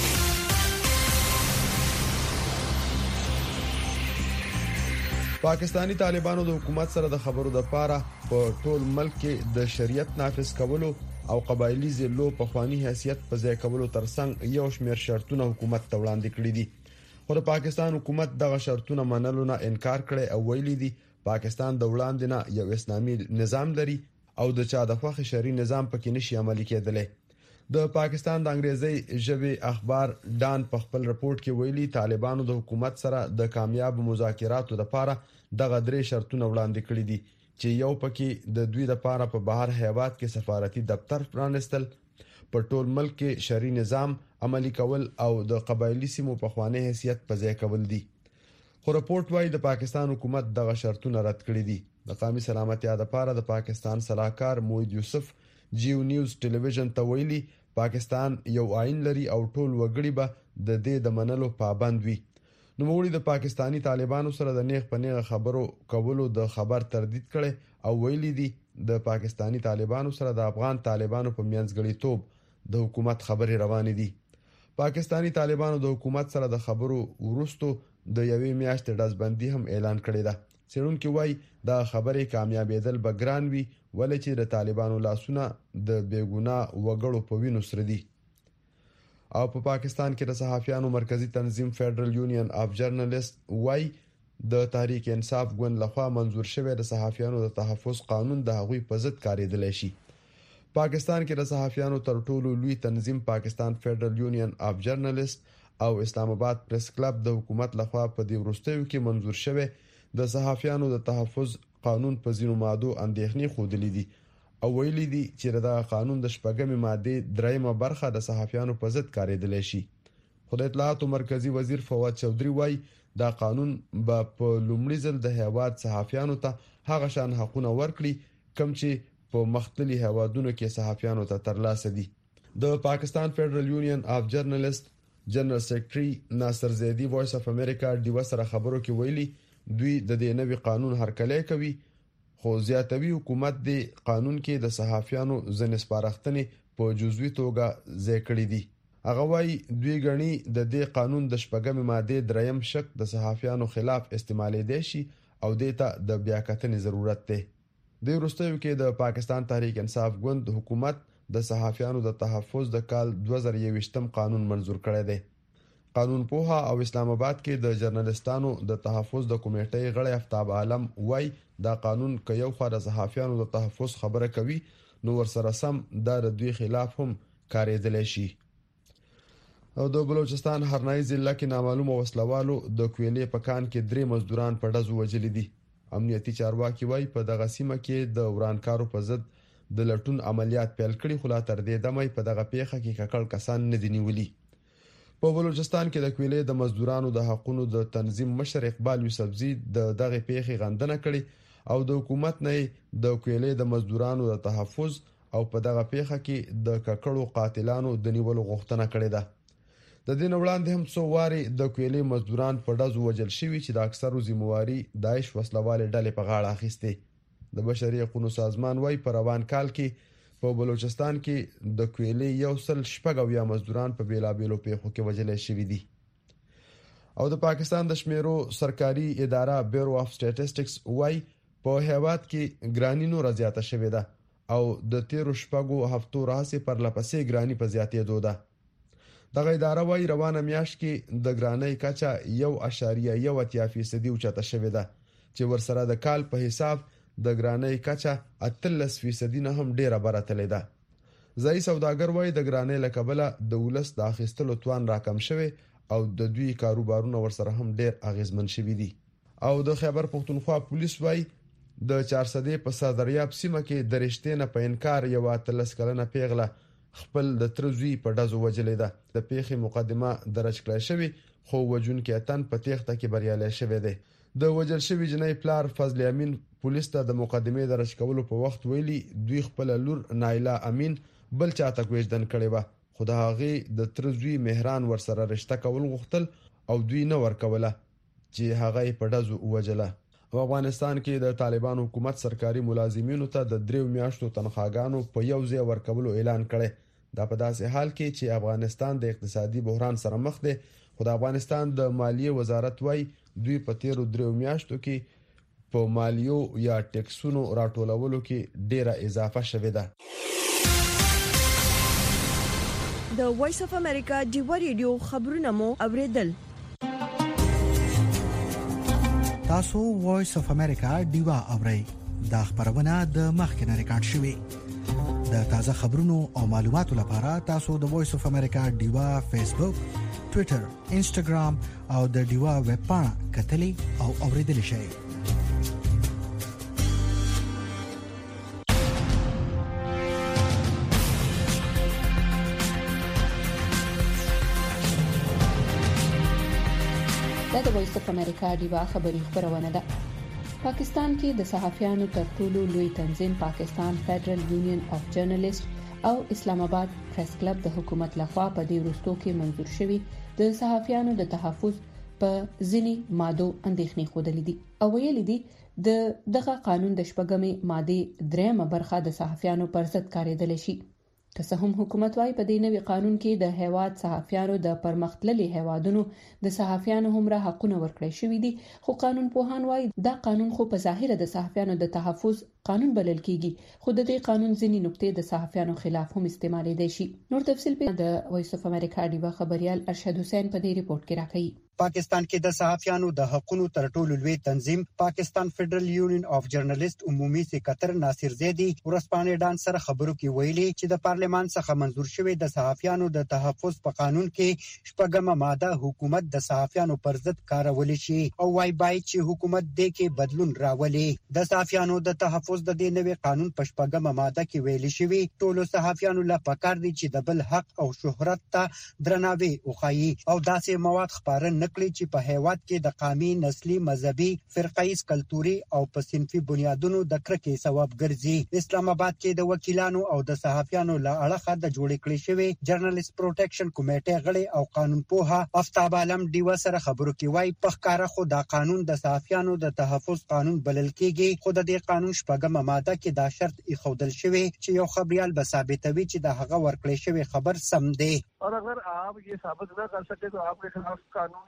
پاکستانی طالبانو د حکومت سره د خبرو د پاره په ټول ملک کې د شریعت نافذ کولو او قبایلی ضلعو په خواني حیثیت په ځای کولو ترڅنګ یو شمېر شرطونه حکومت ته وړاندې کړي دي. خو د پاکستان حکومت دغه شرطونه منلو نه انکار کړي او ویلي دي پاکستان د وړاندې نه یو اسلامي نظام لري او د چا د خوخي شری نظام پکې نشي عملي کېدلی. د پاکستان د انګریزي ژبې اخبار ډان په خپل رپورت کې ویلي طالبانو د حکومت سره د کامیاب مذاکراتو لپاره دغه 3 شرطونه وړاندې کړي دي چې یو پکې د دوی لپاره په بهر هیواد کې سفارتي دفتر پرانستل، په ټول ملک کې شری نظام عملي کول او د قبایلی سیمو په خوانه حیثیت په ځای کول دي. خو رپورت وايي د پاکستان حکومت دغه شرطونه رد کړي دي. د قومي سلامتیا لپاره د پاکستان صلاحکار موحد یوسف جیو نیوز ټلویزیون ته ویلي پاکستان یو آئین لري او ټول وګړي به د دې د منلو پابند وي. نو موږ د پاکستانی طالبانو سره د نیغ په نیغه خبرو کولو د خبر تردید کړي او ویلي دي د پاکستانی طالبانو سره د افغان طالبانو په میانځګړیتوب د حکومت خبري روانې دي. پاکستانی طالبانو د حکومت سره د خبرو ورستو د یوې میاشتې ډزبندي هم اعلان کړی ده. څېړونکي وایي دا خبرې کامیابېدل به ګران وي ولې چې د طالبانو لاسونه د بیګناه وګړو په وینو سره دي. او په پاکستان کې د صحافیانو مرکزی تنظیم فیډرل یونین اف جرنالست وايي د تحریک انصاف ګوند لخوا منزور شوی د صحافیانو د تحفظ قانون د هغوی په ضد کاریدل شي. پاکستان کې د صحافیانو تر ټولو لوی تنظیم پاکستان فیډرل یونین اف جرنالست او اسلام آباد پریس کلب د حکومت لخوا په دې وروستیو کې منزور شوی د صحافیانو د تحفظ قانون په ځینو مادو اندېښنې خوده دي او ویلي دي چې دا قانون د شپږمې ماده 3مه برخه د صحافیانو په ضد کاریدل شي. خو د اطلاعاتو مرکزی وزیر فواد چودري وايي دا قانون به په لومړي ځل د هیواد صحافیانو ته هغه شان حقونه ورکړي کوم چې په مختلفي هیوادونو کې صحافیانو ته ترلاسه دي. د پاکستان فیډرل یونین اف جرنالست جنرال سیکریټري ناصر زیدی وایس اف امریکا ډیوا سره خبرو کې ویلي دوی د دې نوي قانون هرکلی کوي خو زیاتوي حکومت د قانون کې د صحافیانو ځنې سپارښتنې په جزوي توګه ځای کړې دي. هغه وايي دوی غني د دې قانون د شپږمې ماده 3م شک د صحافیانو خلاف استعمالېدای شي او دته د بیاکتنې ضرورت دی. د وروستیو کې د پاکستان تحریک انصاف ګوند حکومت د صحافیانو د تحفظ د کال 2021م قانون منزور کړی دی. قانون پوها او اسلام آباد کې د جرنالستانو د تحفظ د کمیټې غړی افتاب عالم وای دا قانون که یو خوا د صحافیانو د تحفظ خبره کوي نو ورسره سم د دوی خلاف هم کارېدلی شي. او د بلوچستان هرنائی ضلع کې نامعلومه وسلوالو د کویلې په کان کې 3 مزدوران په ډزو وژلي دي. امنیتي چارواکي وای په دغه سیمه کې د ورانکارو په ضد د لټون عملیات پیل کړي خو لا تر دې دمه په دغه پیښه کې ککړ کسان نه دي نیولي. په بلوچستان کې د کویلې د مزدورانو د حقوقو د تنظیم مشر اقبال یوسفزي دغه پیښې غندنه کړي او د حکومت نه د کویلې د مزدورانو د تحفظ او په دغه پیښه کې د ککړو قاتلانو د نیولو غوښتنه کړې ده. د دین وړاندې هم څو واري د کویلې مزدوران په ډزو وژل شوي چې د اکثرو ذمہواری داعش وسلوال ډلې په غاړه اخیسته. د بشري حقوقو سازمان وايي په روان کال کې په بلوچستان کې د کویلې 116 مزدوران په بیلابیلو پیښو کې وژل شوي دي. او د پاکستان د شمیرو سرکاري اداره بیورو اف سټیټسټکس وايي په هیواد کې ګرانی نور زیاته شوې ده او د 13 هفتو راځي پر لپسې ګرانی په زیاتېدو ده. دغه اداره وايي روانه میاشت کې د ګرانی کچا 1.1% اوچته شوې ده چې ورسره د کال په حساب د ګرانی کچا 13% نه هم ډیره براتلې ده. ځای سوداګر وايي د ګرانی لکبله د ولس د اخیستلو توان راکم شوی او د دوی کاروبارونه ورسره هم ډیر اغیزمن شوي دي. او د خیبر پختونخوا پولیس وايي د 400 په صدریاب سیمه کې د رښتینه په انکار یو 13 کلنه پیغله خپل د ترزوی په ډزو وجلې ده. د پیښې مقدمه درج کړای شوی خو وجونکي اتن په تېښته کې بریالی شوی دی. د وجل شوی جنۍ پلار فضل امین پولیس ته د مقدمې درج کولو په وخت ویلي دوی خپل لور نایلا امین بل چاته کوژدن کړي و خو د هغې د ترزوی مهران ورسره رشته کول غوښتل او دوی نه ورکوله چې هغه په ډزو وجله. افغانستان کې د طالبان حکومت سرکاري ملازمینو ته د 3 میاشتو تنخواګانو په یو ځای ورکولو اعلان کړي. دا په داسې حال کې چې افغانستان د اقتصادي بحران سره مخ دی خو د افغانستان د مالیې وزارت وايي دوی په 13 میاشتو کې په مالیو یا ټیکسونو راټولولو کې ډیره اضافه شوې ده. د وایس اف امریکا ډیوا ریډیو خبرونه مو اوریدل. تاسو وایس اف امریکا ډیوا اورئ. دا خبرونه د مخکنه ریکارډ شوی. د تازه خبرونو او معلوماتو لپاره تاسو د وایس اف امریکا ډیوا فیسبوک، ټوئیټر، انسټاګرام او د ډیوا ویب پاڼه کتلی او اوریدلی شئ. دا د وایس اف امریکا ډیوا خبري خبرونه ده. پاکستان کې د صحافیانو تر ټولو لوی تنظیم پاکستان فدرل یونین اف جرنالیست او اسلام آباد پریس کلب د حکومت لخوا په دې وروستو کې منزور شوی د صحافیانو د تحفظ په ځینی ماده اندېښنې خوده دي او ویلي دي دغه قانون د شپږمې ماده 3 برخه د صحافیانو پر ضد کارېدل شي. که څه هم حکومت وايي په دې نوي قانون کې د هیواد صحافیانو د پرمختللي هیوادونو د صحافیانو همرا حقونه ورکړي شوی دي خو قانون پوهان وايي دا قانون خو په ظاهر د صحافیانو د تحفظ قانون بلل کیږي خو د دې قانون ځینې نقطې د صحافیانو خلاف هم استعمالېدای شي. نور تفصیل په د وایس اف امریکا ډیوا خبريال ارشد حسین په دې ریپورت کې راکړي. پاکستان کې د صحافیانو د حقوقو تر ټولو لوی تنظیم پاکستان فدرل یونین اف جرنالیست عمومي سکرټر ناصر زیدی ورسپانې ډان سره خبرو کې ویلي چې د پارلمان څخه منزور شوی د صحافیانو د تحفظ په قانون کې شپږمه ماده حکومت د صحافیانو پر ضد کارول شي او وايي باید چې حکومت دې کې بدلون راولي. د صحافیانو د تحفظ د دې نوي قانون په شپږمه ماده کې ویل شوی ټولو صحافیانو لپاره پکار دي چې د بل حق او شهرت ته درناوی وکړي او داسې مواد خبره نکړي چې په هیواد کې د قومي، نسلي، مذهبي، فرقایي، کلتوري او په صنفي بنیادونو د کرکې سبب ګرځي. اسلام آباد کې د وکیلانو او د صحافیانو له اړخه د جوړ کړي شوی جرنالیست پروټیکشن کمیټې غړي او قانون پوها افتاب عالم ډیوا سره خبرو کې وايي په ښکارا خو دا قانون د صحافیانو د تحفظ قانون بلل کېږي خو د دې قانون شپږمه ماده کې دا شرط ایښودل شوی چې یو خبريال به ثابتوي چې د هغه ورکړی شوی خبر سم دی. और अगर आप ये साबित न कर सके तो आपके खिलाफ कानूनी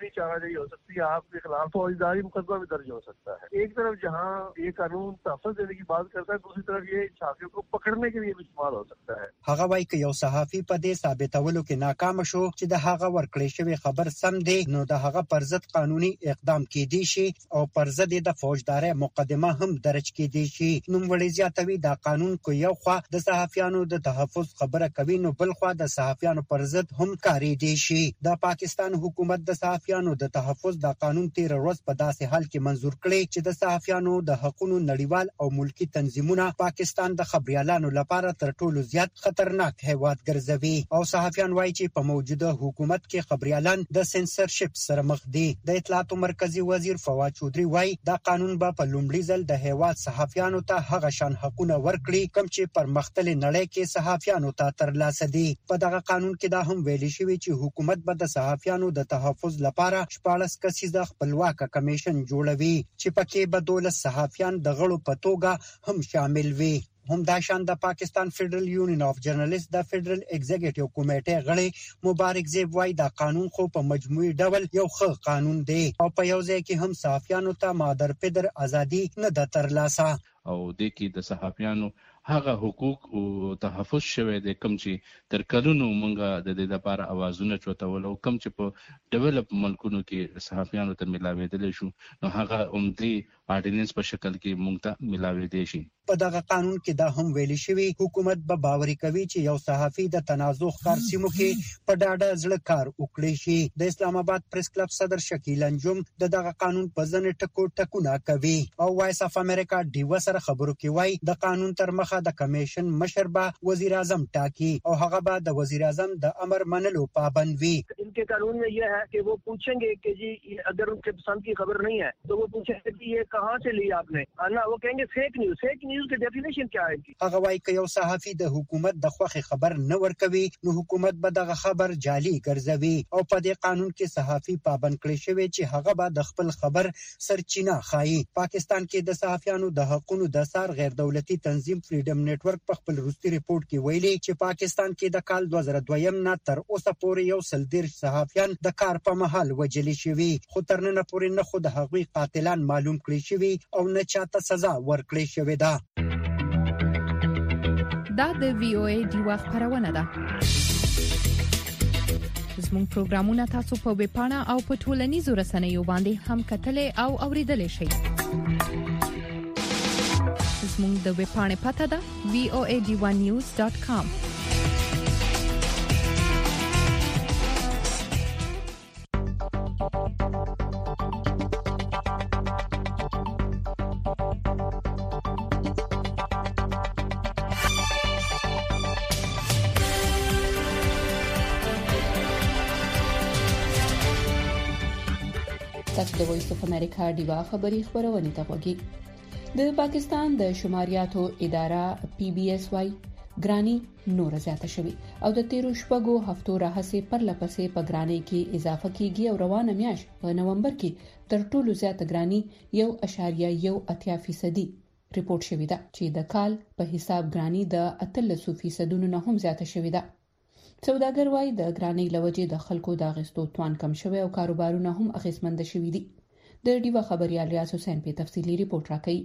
कानूनी चाराजोई हो सकती है, आपके खिलाफ फौजदारी मुकदमा भी दर्ज हो सकता है। एक तरफ जहाँ ये कानून तहफ़्फ़ुज़ देने की बात करता है, दूसरी तरफ ये छापियों को पकड़ने के लिए भी इस्तेमाल हो सकता है। هغه وايي چې یو صحافي په دې ثابتولو کې ناکام شو چې د هغه ورکړې شوی خبر سم دی، نو د هغه پر ضد قانوني اقدام کېدی شي او پر ضد د فوجداري مقدمه هم درج کېدی شي. نوموړي زیاتوي دا قانون کو یو خوا د صحافیانو د تحفظ خبره کوي، نو بل خوا د صحافیانو پر ضد هم کاری دی شي. د پاکستان حکومت د صحافیانو د تحفظ د قانون 13 ورځ په داسې حال کې منزور کړی چې د صحافیانو د حقوقو نړیوال او ملکی تنظیمونه پاکستان د خبريالانو لپاره تر ټولو زیات خطرناک هیواد ګرځوي. او صحافیان وایي چې په موجوده حکومت کې خبريالان د سنسرشپ سره مخ دي. د اطلاعاتو مرکزی وزیر فواد چودري وایي دا قانون به په لومړي ځل د هیواد صحافیانو ته هغه شان حقوقونه ورکړي کوم چې پر مختلفه نړۍ کې صحافیانو ته ترلاسه دي. په دغه قانون کې دا هم ویل شوی چې حکومت به د صحافیانو د تحفظ لپاره 14 کسیزه خپلواک کمیشن جوړوي چې پکې به 12 صحافیان د غړو په توګه هم شامل وي. همداشان د پاکستان فدرل یونین اف جرنالیست د فدرل ایگزیکټیو کمیټې غړي مبارک زیب وای دا قانون خو په مجموعي ډول یو ښه قانون دی او په یو ځای کې هم صحافیانو ته مادر پدر ازادي نه د ترلاسه او د کې د صحافیانو هغه حقوق او تحفظ شوه د کم چې تر کلونو مونږه د دې لپاره اوازونه چوتول او کم چې په ډیولپ ملکونو کې صحافیانو ته ملاوېدل شو، نو هغه عمدي آرډیننس په شکل کې مونږ ته ملاوېدل شي. په دغه قانون کې دا هم ویل شوی حکومت به باوري کوي چې یو صحافي د تنازع ښکار سیمو کې په ډاډه ځړه کار وکړي شي. د اسلام آباد پریس کلب صدر شکیل انجم دغه قانون په ځنه ټکونه کوي او وایس اف امریکا ډیو سره خبرو کې وایي د قانون تر مخه د کمیشن مشر به وزیر اعظم ټاکي او هغه به د وزیر اعظم د امر منلو پابند وي. इनके कानून में यह है कि वो पूछेंगे कि जी अगर उनके पसंद की खबर नहीं है तो वो पूछेंगे कि ये कहां से ली आपने, ना वो कहेंगे फेक न्यूज़ की डेफिनेशन क्या है. هغه وايي چې یو صحافي د حکومت د خوخي خبر نه ورکوي نو حکومت به دغه خبر جعلي ګرځوي او په دې قانون کې صحافي پابند کړی شوی چې هغه به د خپل خبر سرچینه خایي. پاکستان کې د صحافیانو د حقوقو د سار غیر دولتي تنظیم فریډم نتورک په خپل روسي ریپورت کې ویلي چې پاکستان کې د کال 2002 نه تر اوسه پورې یو سل ډیر صحافیان د کار په محل وجلي شوی، خو تر نن پورې نه خود هغوی قاتلان معلوم کړي شوی او نه چاته سزا ورکړي شوی ده. دا د وی او ای ډیوا خبرونه ده. زموږ پروګرامونه تاسو په ویب پاڼه او په ټولنیزو رسنیو باندې هم کتلې او اوریدلې شئ. زموږ د ویب پاڼې پته ده voadivanews.com. تاسو د وایس اف امریکا ډیوا خبری خبرونه ته وګورئ. د پاکستان د شماریاتو اداره پی بی اس وايي ګرانی نور زیاته شوی او د 13 شپږو هفتو راهسه پر لپسې په ګرانی کې اضافه کیږي او روانه میاشت په نومبر کې تر ټولو زیاته ګرانی 1.1% ریپورت شوی ده چې د کال په حساب ګرانی د 13% نه هم زیاته شوی ده. سوداګر وايي د ګرانی لوجې د خلکو د اغستو توان کم شوی او کاروبارونه هم اغیزمند شوي دي. د ډیوا خبريال ریاض حسین په تفصیلی ریپورت راکړي.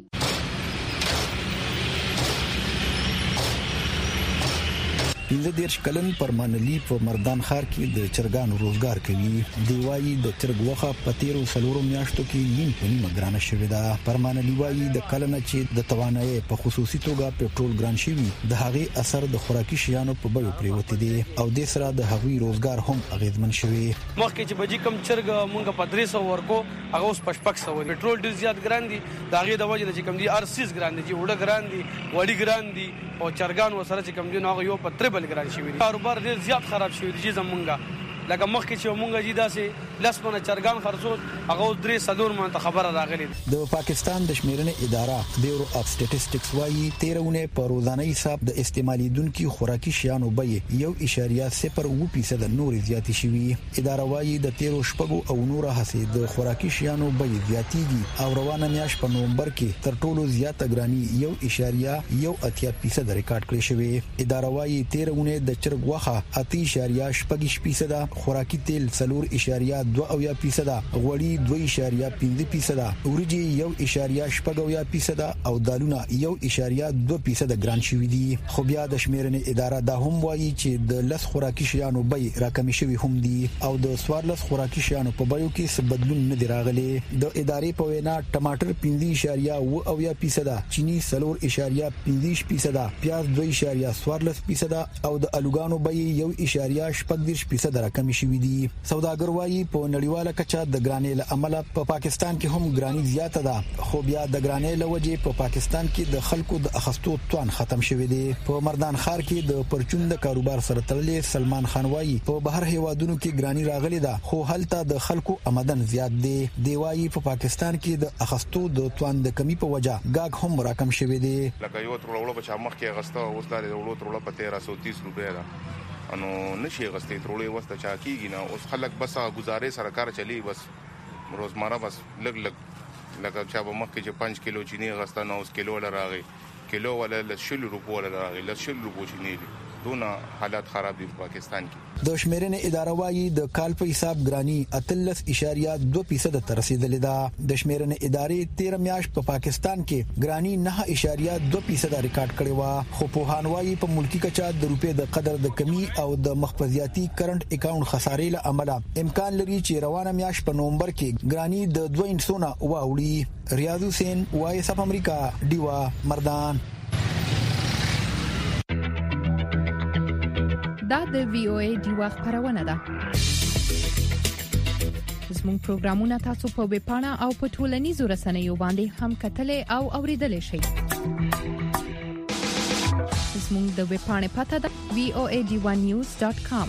پنځه دیرش کلن پرمانلی په مردان ښار کې د چرګانو روزګار کوي. دی وايي د چرګ وخه په 13 میاشتو کې نیمه ګرانه شوې ده. پرمانلی وايي د کلنه چې د توانایي په خصوصي توګه پټرول ګران شوی د هغه اثر د خوراکي شیانو په بیو پریوتی دي او د سره د هغوی روزګار هم اغیزمن شوی. مخکې چې بجې کم چرګ مونږ په 300 ورکو هغه اوس پښپک سو پټرول ډیر زیات ګران دي. دا هغه د وجه چې کم دي ارسیز ګران دي چې وړه ګران دي وړي ګران دي او چرګان وسره چې کم دي نو یو په تریبل ګران شوی. کاروبار ډیر زیات خراب شوی دی زمونږه لکه مخکې چې مونږه جی داسې لسمنه چرګان خرڅول هغه 3 مانته خبره راغلی. د پاکستان د شمیرنې اداره بیورو اف سټیټسټکس وايي 13 په روزانه حساب د استعمالیدونکو خوراکي شیانو بیه 1.0% نور زیاتې شوی. اداره وايي د 13 شپږو او نور هڅې د خوراکي شیانو بیه زیاتېږي او روانه میاشت په نومبر کې تر ټولو زیاته ګرانی 1.1% ریکارډ کړی شوی. اداره وايي 13 د چرګ وخه 8.8% خوراکي تیل 4.2%، غوړي 2.5%، وريجي 1.8% او دالونه 1.2% ګران شوي دي. خو بیا د شمیرنې اداره دا هم وایي چې د لس خوراکي شیانو بیې راکمې شوي هم دي او د 14 خوراکي شیانو په بیو کې څه بدلون نه دی راغلی. د ادارې په وینا ټماټر 5.8%، چینی 4.5%، پیاز 2.14% او د الوګانو بیې 1.8% راکمې شوي دي. سوداګر وایي په نړیواله کچه د ګرانۍ له امله په پاکستان کې هم ګرانۍ زیاته ده، خو بیا د ګرانۍ له وجې په پاکستان کې د خلکو د اخستو توان ختم شوی دی. په مردان ښار کې د پرچون د کاروبار سره تړلې سلمان خان وایي په بهر هیوادونو کې ګرانۍ راغلي ده، خو هلته د خلکو آمدن زیات دی. دی وایي په پاکستان کې د اخستو د توان د کمی په وجه گاګ هم راکم شوی دی. لکه یو ترولو په چا مخ کې غسته اوس دا ورو ترولو په 1330 روپیا ده، انو نشي غستې ترولې وسته چا کیږي نه. اوس خلک بس گزارې سره کار چلی، بس روزمره بس لګ لکه چا په مخ کې 5 کیلو چینی غسته نه اوس کیلو لراغي، کیلو ولا 100 روپو لراغي، 100 روپو چینی دونه حالات خراب دي په پاکستان کې. د شمیرنې اداره وایي د کال په حساب ګرانی 13.2% ته رسیدلې ده. د شمیرنې ادارې 13 میاشت په پاکستان کې ګرانی 9.2% ریکارډ کړې و، خو په هانوایي په ملکی کچا د روپې د قدر د کمی او د مخفضیاتي کرنٹ اکاونټ خسارې له امله امکان لري چې روانه میاشت په نومبر کې ګرانی د 2.0 واوړي. ریاض حسین، وایس اف امریکا، ډیوا، مردان. دا د VOA ډیوا خبرونه ده. زموږ پروګرامونه تاسو په ویب پاڼه او په ټولنیزو رسنیو باندې هم کتلې او اوریدلې شئ. زموږ د ویب پاڼې پته ده voadiwanews.com.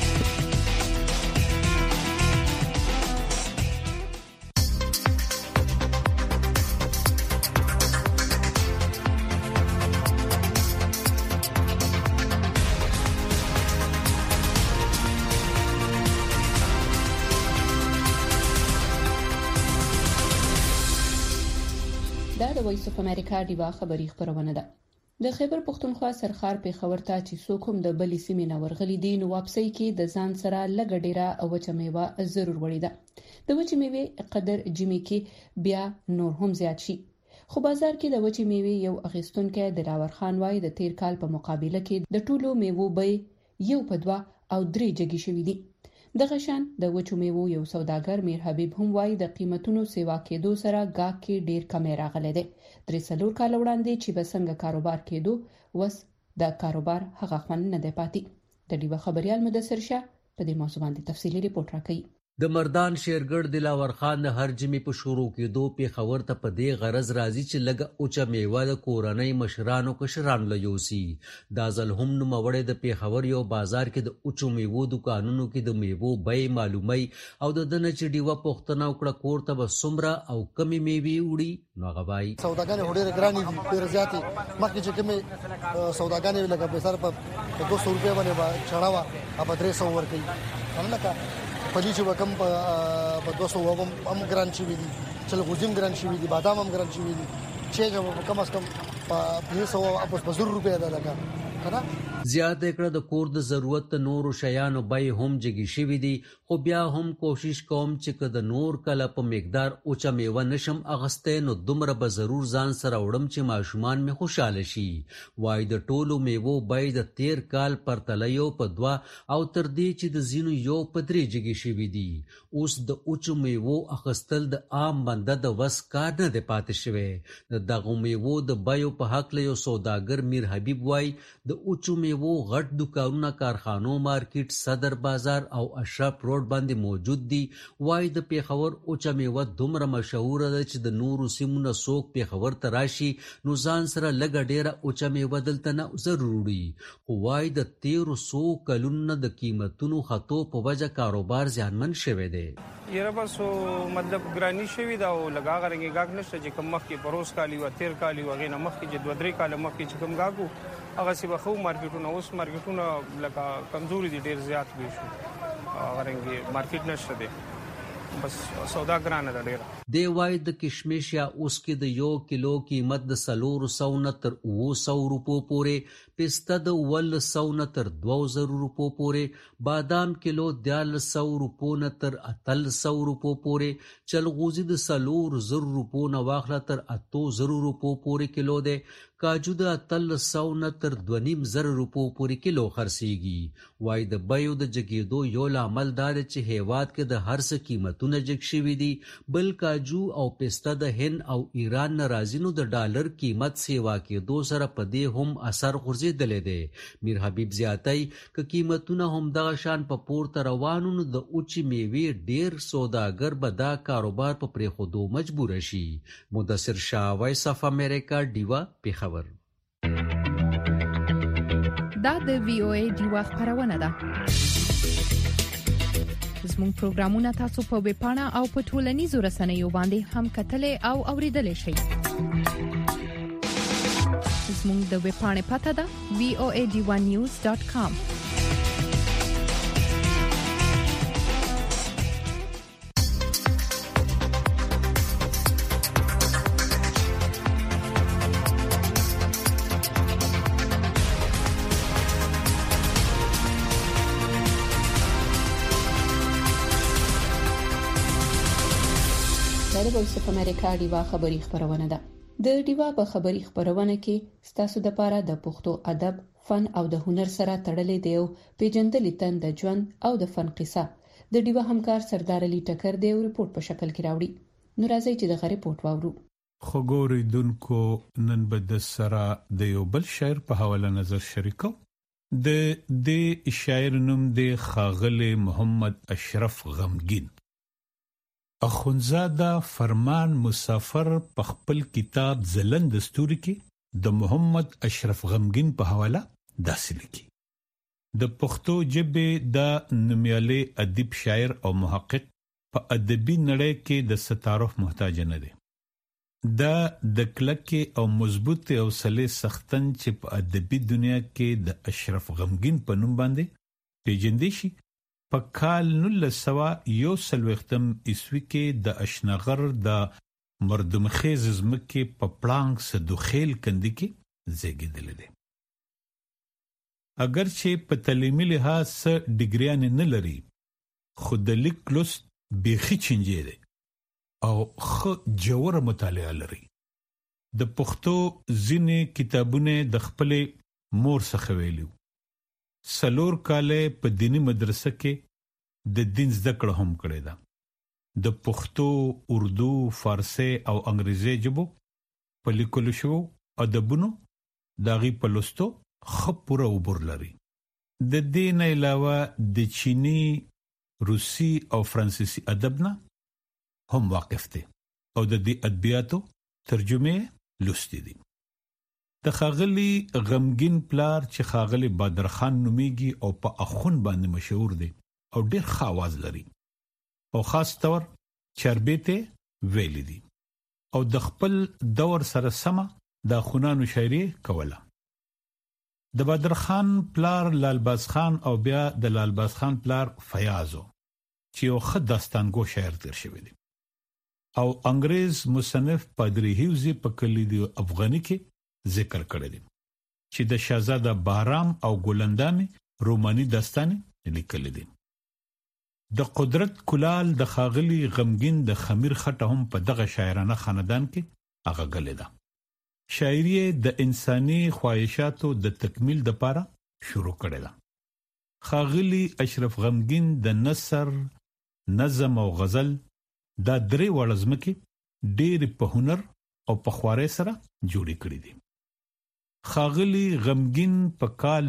د وایس اف امریکا ډیوا خبری خبرونه ده. د خیبر پختونخوا سرخار په خبر ته چې څوک هم د بلی سیمې نه ورغلي دي نو واپسي کې د ځان سره لګ ډیره او چمیوه ضرور وړي ده. د وچې میوه قدر جمی کې بیا نور هم زیات شي. خو بازار کې د وچې میوه یو اغستونکو دلاور خان وای د تیر کال په مقابله کې د ټولو میوه به یو په 2 او 3 جګی شوې دي. د غشان د وچو میوه یو سوداګر میر حبیب هم وای د قیمتونو سیوا کېدو سره گاګ کې ډیر کمی راغلی دی. 3 کال وړاندې چې بسنګ کاروبار کېدو وس د کاروبار هغه خوند نه دی پاتې. د دې خبريال مدثر شاه په دې موضوع باندې تفصیلي ریپورت راکړي. د مردان شیرګړ دلاور خان د هر جمی په شروع کېدو په خبر ته په دې غرض راځي چې لګ اوچا میوه د کورنۍ مشرانو کشرانو ليوسي. دا ځل هم نو موړې د پیښور یو بازار کې د اوچو میوه دکانونو کې د میوه بیې معلومي او د دنه چې دیوه پښتنه وکړه کور ته وسمره او کمی میوه وړي نو غوای سوداګان هډېر ګرانی دي ډېر زیاتې مخکې چې کمی سوداګان لګه به سر په 200 روپیا باندې چړاوا په 300 ورکې څنګه پدې چې وکم په 200 هم ګران شي وي چې غوزم ګران شي وي بادام هم ګران شي وي چې کم از کم په 200 په 0 روپیا ده لګا کنه زیات کړه د کور د ضرورت نور شیانو بای هم جګی شوی دي خو بیا هم کوشش کوم چې کده نور کله په مقدار اوچا میوه نشم اغسته نو دومره به ضرور ځان سره وړم چې ماشومان می خوشاله شي. وای د ټولو میوه بای د 13 کال پر تلیو په 2 او تر دې چې د زینو یو په 3 جګی شوی دي. اوس د اوچو میوه اغستل د عام بنده د وس کار نه دی پاتې شوی. د دغه میوه د بایو په حق له سوداګر میر حبیب وای د اوچو میوه غټ دکانونه کارخانو مارکیټ صدر بازار او اشرف روډ باندې موجود دي. وای د پیښور اوچا میوه دومره مشهور ده چې د نورو سیمونو سوق پیښور ته راشي نو ځان سره لګ ډیره اوچا میوه دلته نه ضروري. وای د 1300 کلونو د قیمتونو خطو په وجه کاروبار ځانمن شوی دی. یره بس مطلب ګرانی شوی دا او لگا غرنګي گاګ نشته چې کم مخ کې پروس کالی و 13 کالی و غینه مخ کې چې 2-3 کال مخ کې چې کم گاګو هغه سی بخو مارکیټونه اوس مارکیټونه لکه کمزوري دي ډیر زیات وي شو غرنګي مارکیټ نشته دی بس سودا ګرانه ده ډیر. دی وای د کشمش یا اوس کې د 1 کیلو قیمت د 400 تر 900 روپو پورې، پسته د 100 تر 2000 روپو پورې، بادام کیلو 100 روپو نه تر 300 روپو پورې، چلغوزي د 400 روپو نه واخله تر 800 روپو پورې کیلو دی، کاجو د 300 نه تر 2500 روپو پورې کیلو خرڅيږي. وای د بیو د جګیدو یو عمل دا چې هیواد کې د هر څه قیمتونه جګ شوي دي، بل کاجو او پسته د هند او ایران نه راځي نو د ډالر قیمت سیوا کېدو سره په دې هم اثر غورځېدلی دی. میر حبیب زیاتای ک قیمتونه هم دغه شان په پورته روانو نو د اوچې میوې ډیر سوداګر به دا کاروبار په پرېښودو مجبور شي. مدثر شاه، وایس اف امریکا، ډیوا، پیښور. دا د وی او ای ډیوا خبرونه ده. زموږ پروګرامونه تاسو په ویب پاڼه او په ټولنیزو رسنیو باندې هم کتلای او اوریدلای شئ. زموږ د ویب پاڼې پته ده voad1news.com. د وایس اف امریکا ډیوا خبری خبرونه ده. د ډیوا په خبری خبرونه کې ستاسو د پاره د پښتو ادب، فن او د هنر سره تړلې دی او پیجندلې تند د ژوند او د فن قصه د ډیوا همکار سردار علي ټکر دی ریپورت په شکل کې راوړي. نو راځي چې د ریپورت واورو. خګوري دونکو نن بد سره د یو بل شاعر په حواله نظر شریکو. د شاعر نوم دی خاغلی محمد اشرف غمگین. اخونزاده فرمان مسافر په خپل کتاب زلند ستوري کې د محمد اشرف غمگین په حواله داسې لیکي: د پښتو ژبې د نومیالي ادیب، شاعر او محقق په ادبي نړۍ کې د ستارف محتاج نه دی. دا د کلکه او مضبوط او سلې سختن چې په ادبي دنیا کې د اشرف غمگین په نوم باندې پیژندل شي، په کال 1941 عیسوي کې د اشنغر د مردمخیز زمکه په پلانک صدوخیل کندي کې زیږیدل دي. اگر چې په تعلیمي لحاظ ډیګریان نه لري، خو د لیک لوست بیخي چنجي دي او خو جوړ مطالعه لري. د پښتو ځینې کتابونه د خپل مور څخه ویلو. سلور کاله په دینی مدرسه کې د دین زده کړه هم کړې ده. د پښتو، اردو، فارسی او انګریزي ژبو په لیکلو شو ادبونو داغي په لوستو خپوره وبر لري. د دین علاوه د چینی، روسي او فرانسیسي ادبنا هم واقف دي او د دې ادبیاتو ترجمه لوستي دي. د خاغلی غمگین پلار چې خاغلی بدرخان نومیږي او په اخون باندې مشهور دی او ډیر ښه आवाज لري او خاص طور چربېته ویلي دي او د خپل دور سره سم د خونانو شاعري کوله. د بدرخان پلار لالباز خان او بیا د لالباز خان پلار فیاضو چې یو ښه داستانګو شاعر تیر شوی دی او انګريز مصنف پادری هیوزي په کلیدي افغاني کې ذکر کړی دی چې د شاهزاده بهرام او ګلندامي روماني داستان لیکل دي. د قدرت کلال د خاغلی غمگین د خمیر خټه هم په دغه شاعرانه خاندان کې هغه غلې ده. شاعري د انساني خواهشاتو د تکمیل لپاره شروع کړې ده. خاغلی اشرف غمگین د نثر، نظم او غزل دا درې وړزمه کې ډېر په هنر او په خوارۍ سره جوړې کړې دي. خاغلی غمگین په کال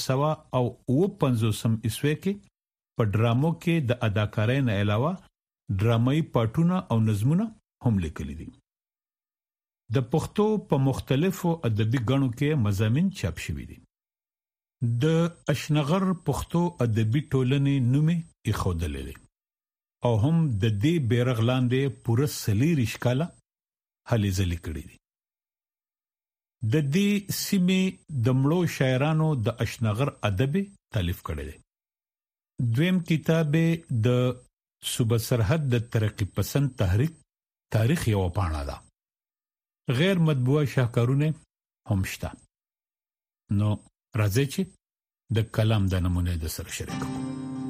1950 عیسوي کې په ډرامو کې د اداکارۍ نه علاوه ډرامایي پاټونه او نظمونه هم لیکلي دي. د پښتو په مختلفو ادبي غړو کې مضامین چاپ شوي دي. د اشنغر پښتو ادبي ټولنې نومي ایښودل دي او هم د دې بیرغ لاندې پوره سلیری ښکاله هلې ځلې کړې دي. د دې سیمې د مړو شاعرانو د اشنغر ادب تالیف کړی دی. دویم کتاب د صوبه سرحد د ترقی پسند تحریک تاریخ یو پاڼه ده. غیر مطبوعه شاهکارونه هم شته. نو راځي چې د کلام د نمونه د سره شریک کوو.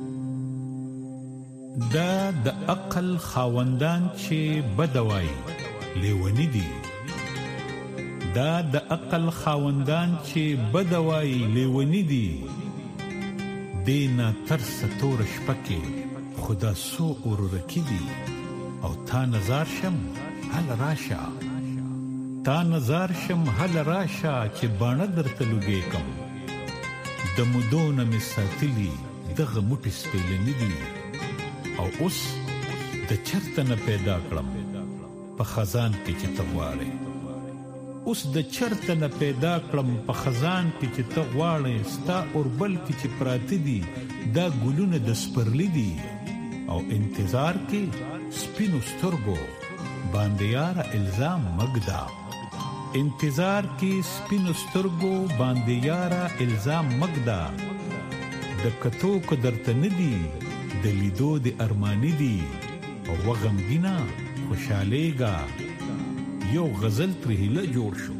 دا د عقل خاوندان چې بدوي لیونی دي. دا د عقل خاوندان چې بدوي لیونی دي. دینا ترس تور شپکه خدا سو اورکی دي. او تا نظر شم هل راشا. تا نظر شم هل راشا چې باڼه درته لګې کم. د مودونه می ساتلی دغه موټی سپیلنی دي. او اوس د چرته نه پیدا کړم په خزان کې چې ته غواړې. اوس د چرته نه پیدا کړم په خزان کې چې ته غواړې. ستا اوربل کې چې پراته دي دا ګلونه د سپرلی دي. او انتظار کې سپینو سترګو باندې یاره الزام مګدا. انتظار کې سپینو سترګو باندې یاره الزام مګدا. د کتو کو درته ندی د لیدو د ارمانی دی. او وغمګینا خوشالېګا یو غزل تر هله جوړ شو.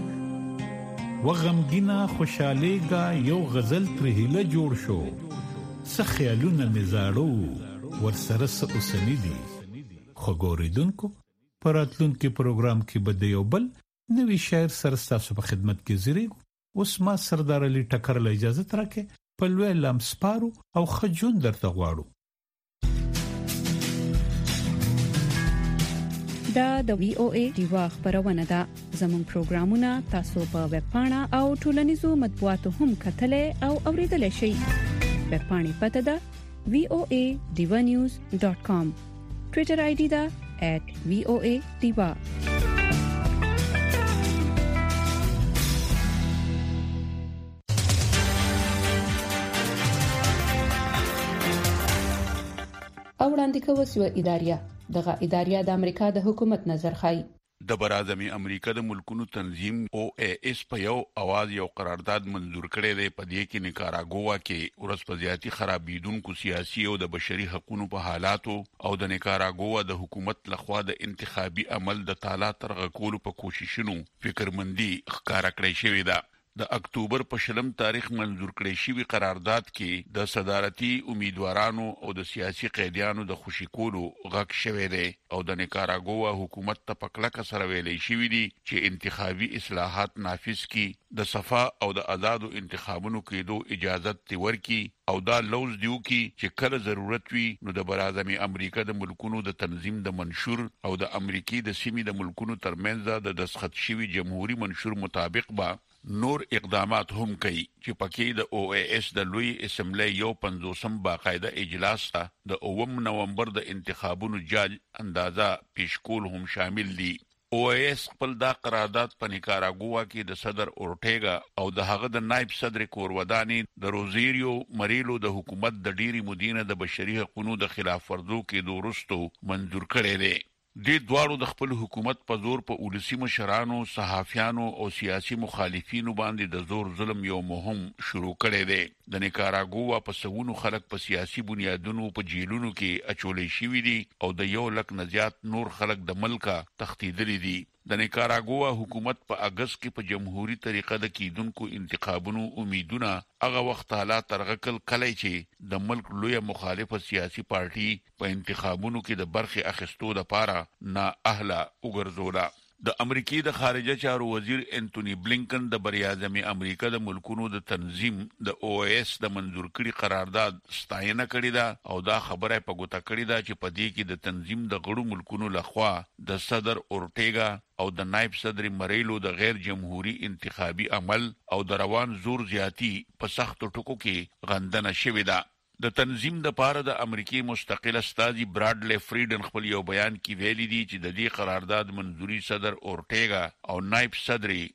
وغمګینا خوشالېګا یو غزل تر هله جوړ شو. څه خیالونه مزاړو ورسره څه اوسنی دي. خو ګوریدونکو پراتلونکو پروګرام کې به د یو بل نوی شاعر سره تاسو په خدمت کې زیریږو. اوس ما سردار علي ټکر له اجازه ترکه په لوی لمسپارو او خجون درته غواړو. دا د وی او ای دیوا خبرونه ده. زموږ پروګرامونه تاسو په ویب پاڼه او ټولنیزو مطبوعاتو هم کتلای او اوریدلای شئ. ویب پاڼې پته ده voanews.com. ټوئیټر آی ډي ده @voadiva. او وړاندې کوي سو اداریه دغه اداریه د امریکا د حکومت نظر خای. د برازمي امریکا د ملکونو تنظیم OAS په یو اواز یو قرارداد منزور کړی دی. په دې کې نیکاراګوا کې ورسپزياتي خرابېدونکو سیاسي او د بشري حقوقو په حالاتو او د نیکاراګوا د حکومت لخوا د انتخابي عمل د تعالی ترغه کولو په کوششونو فکرمندي ښکارا کړی شوې ده. د اکتوبر په شلم تاریخ منزور کړی شوی قرارداد کې د صدارتي امیدوارانو او د سیاسي قیدیانو د خوشی کولو غږ شوی دی. او د نیکاراګوا حکومت ته پکلک سره ویلې شوی دی چې انتخابي اصلاحات نافذ کړي. د صفا او د آزادو انتخابونو کېدو اجازه ورکړي او دا لوز دیو کی چې کله ضرورت وي نو د برازمي امریکا د ملکونو د تنظیم د منشور او د امریکای د سیمې د ملکونو ترمنځ د دسخط شوی جمهوریت منشور مطابق با نور اقدامات هم کوي چې پکې د OAS د لوی اسمبلی یو 50م باقاعده اجلاس ته د 9 نومبر د انتخابونو جاج اندازا پیشکول هم شامل دي. OAS خپل دا قرارداد په نیکاراګوا کې د صدر اورټیګا او د هغه د نائب صدر کورودانی د روزیریو مریلو د حکومت د ډيري مدینه د بشري حقوقو د خلاف ورزو کې دوستو منظور کړي دي. د دوارو د خپل حکومت په زور په اولسی مشرانو، صحافیانو او سیاسي مخالفینو باندې د زور ظلم یو مهم شروع کړي دي. د نیکاراګوا په سونو خلک په سیاسي بنیادونو په جیلونو کې اچولې شوې دي او د 1 لک نه زیات نور خلک د ملکه تښتیدلي دي. د نیکاراګوا حکومت په اگست کې په جمهوریت طریقه د کیدونکو انتخابونو امیدونه هغه وخت حالات ترغکل کلی چې د ملک لوی مخالفه سیاسي پارټي په انتخابونو کې د برخه اخیستو لپاره نه اهله وګرځولا. د امریکای د خارجه چارو وزیر انټونی بلینکن د بریاعظمي امریکا د ملکونو د تنظیم د OAS د منظور کړي قرارداد ستاینه کړې ده او دا خبره په ګوته کړې ده چې په دې کې د تنظیم د غړو ملکونو لخوا د صدر اورټیګا او د نائب صدر مریلو د غیر جمهوریت انتخابي عمل او د روان زور زیاتی په سختو ټکو کې غندنه شوې ده. د تنظیم د پاره د امریکای مستقل استاذي براډلی فریډن خپل یو بیان کې ویلي دي چې د دې قرارداد منځوري صدر اورټیګا او نائب صدر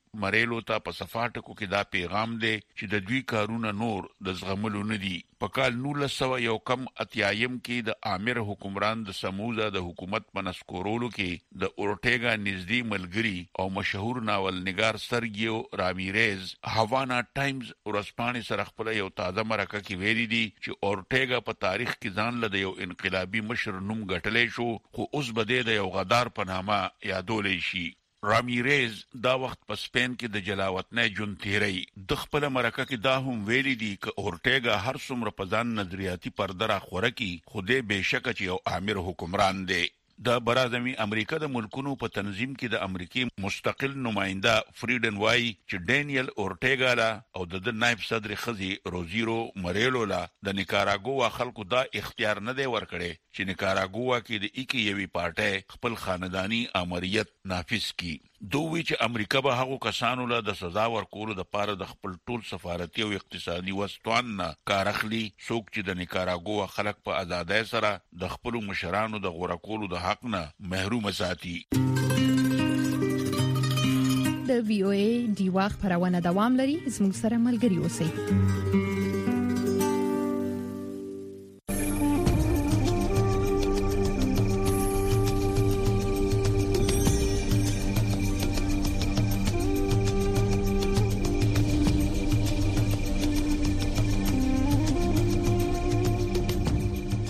مریلو ته په صفاټکو کې دا پیغام دی چې د دوی کارونه نور د زغملو نه دي. په کال 1901 کې د عامر حکمران د سموزا د حکومت په نسکورولو کې د اورټیګا نږدې ملګری او مشهور ناول نگار سرګیو رامیریز هاوانا ټایمز ورځپاڼې سره خپل یو تازه مرکه کې ویلي دي چې اورټیګا په تاریخ کې ځان له یو انقلابي مشر نوم ګټلی شو، خو اوس به د یو غدار په نامه یادولی شي. رامیریز دا وخت په سپین کې د جلاوطنۍ ژوند تیری. د خپل مرکه کې دا هم ویلي دي چې اورټیګا هر څومره په ځان نظریاتي پرده راخوره کی، خو دې بېشکه چې یو عامر حکمران دی. د برازمي امریکا د ملکونو په تنظیم کې د امریکای مستقل نماینده فریډن وای چې ډینیل اورټیګا لا او د نائب صدر خزي روزیرو مریلو لا د نیکاراګوا خلکو دا اختیار نه دی ورکړي چې نیکاراګوا کې د ایکی یوي پارټي خپل خاندانی امریت نافذ کی. دوی چې امریکا به هغه کسانو له د سزا ورکولو د پاره د خپل ټول سفارتي او اقتصادي وسوان نه کار اخلي، څوک چې د نیکاراګوا خلک په آزادۍ سره د خپل مشرانو د غوړه کولو د حق نه محروم ساتي. د VOA ډیوا خبرونه دوام لري، زموږ سره ملګري اوسئ.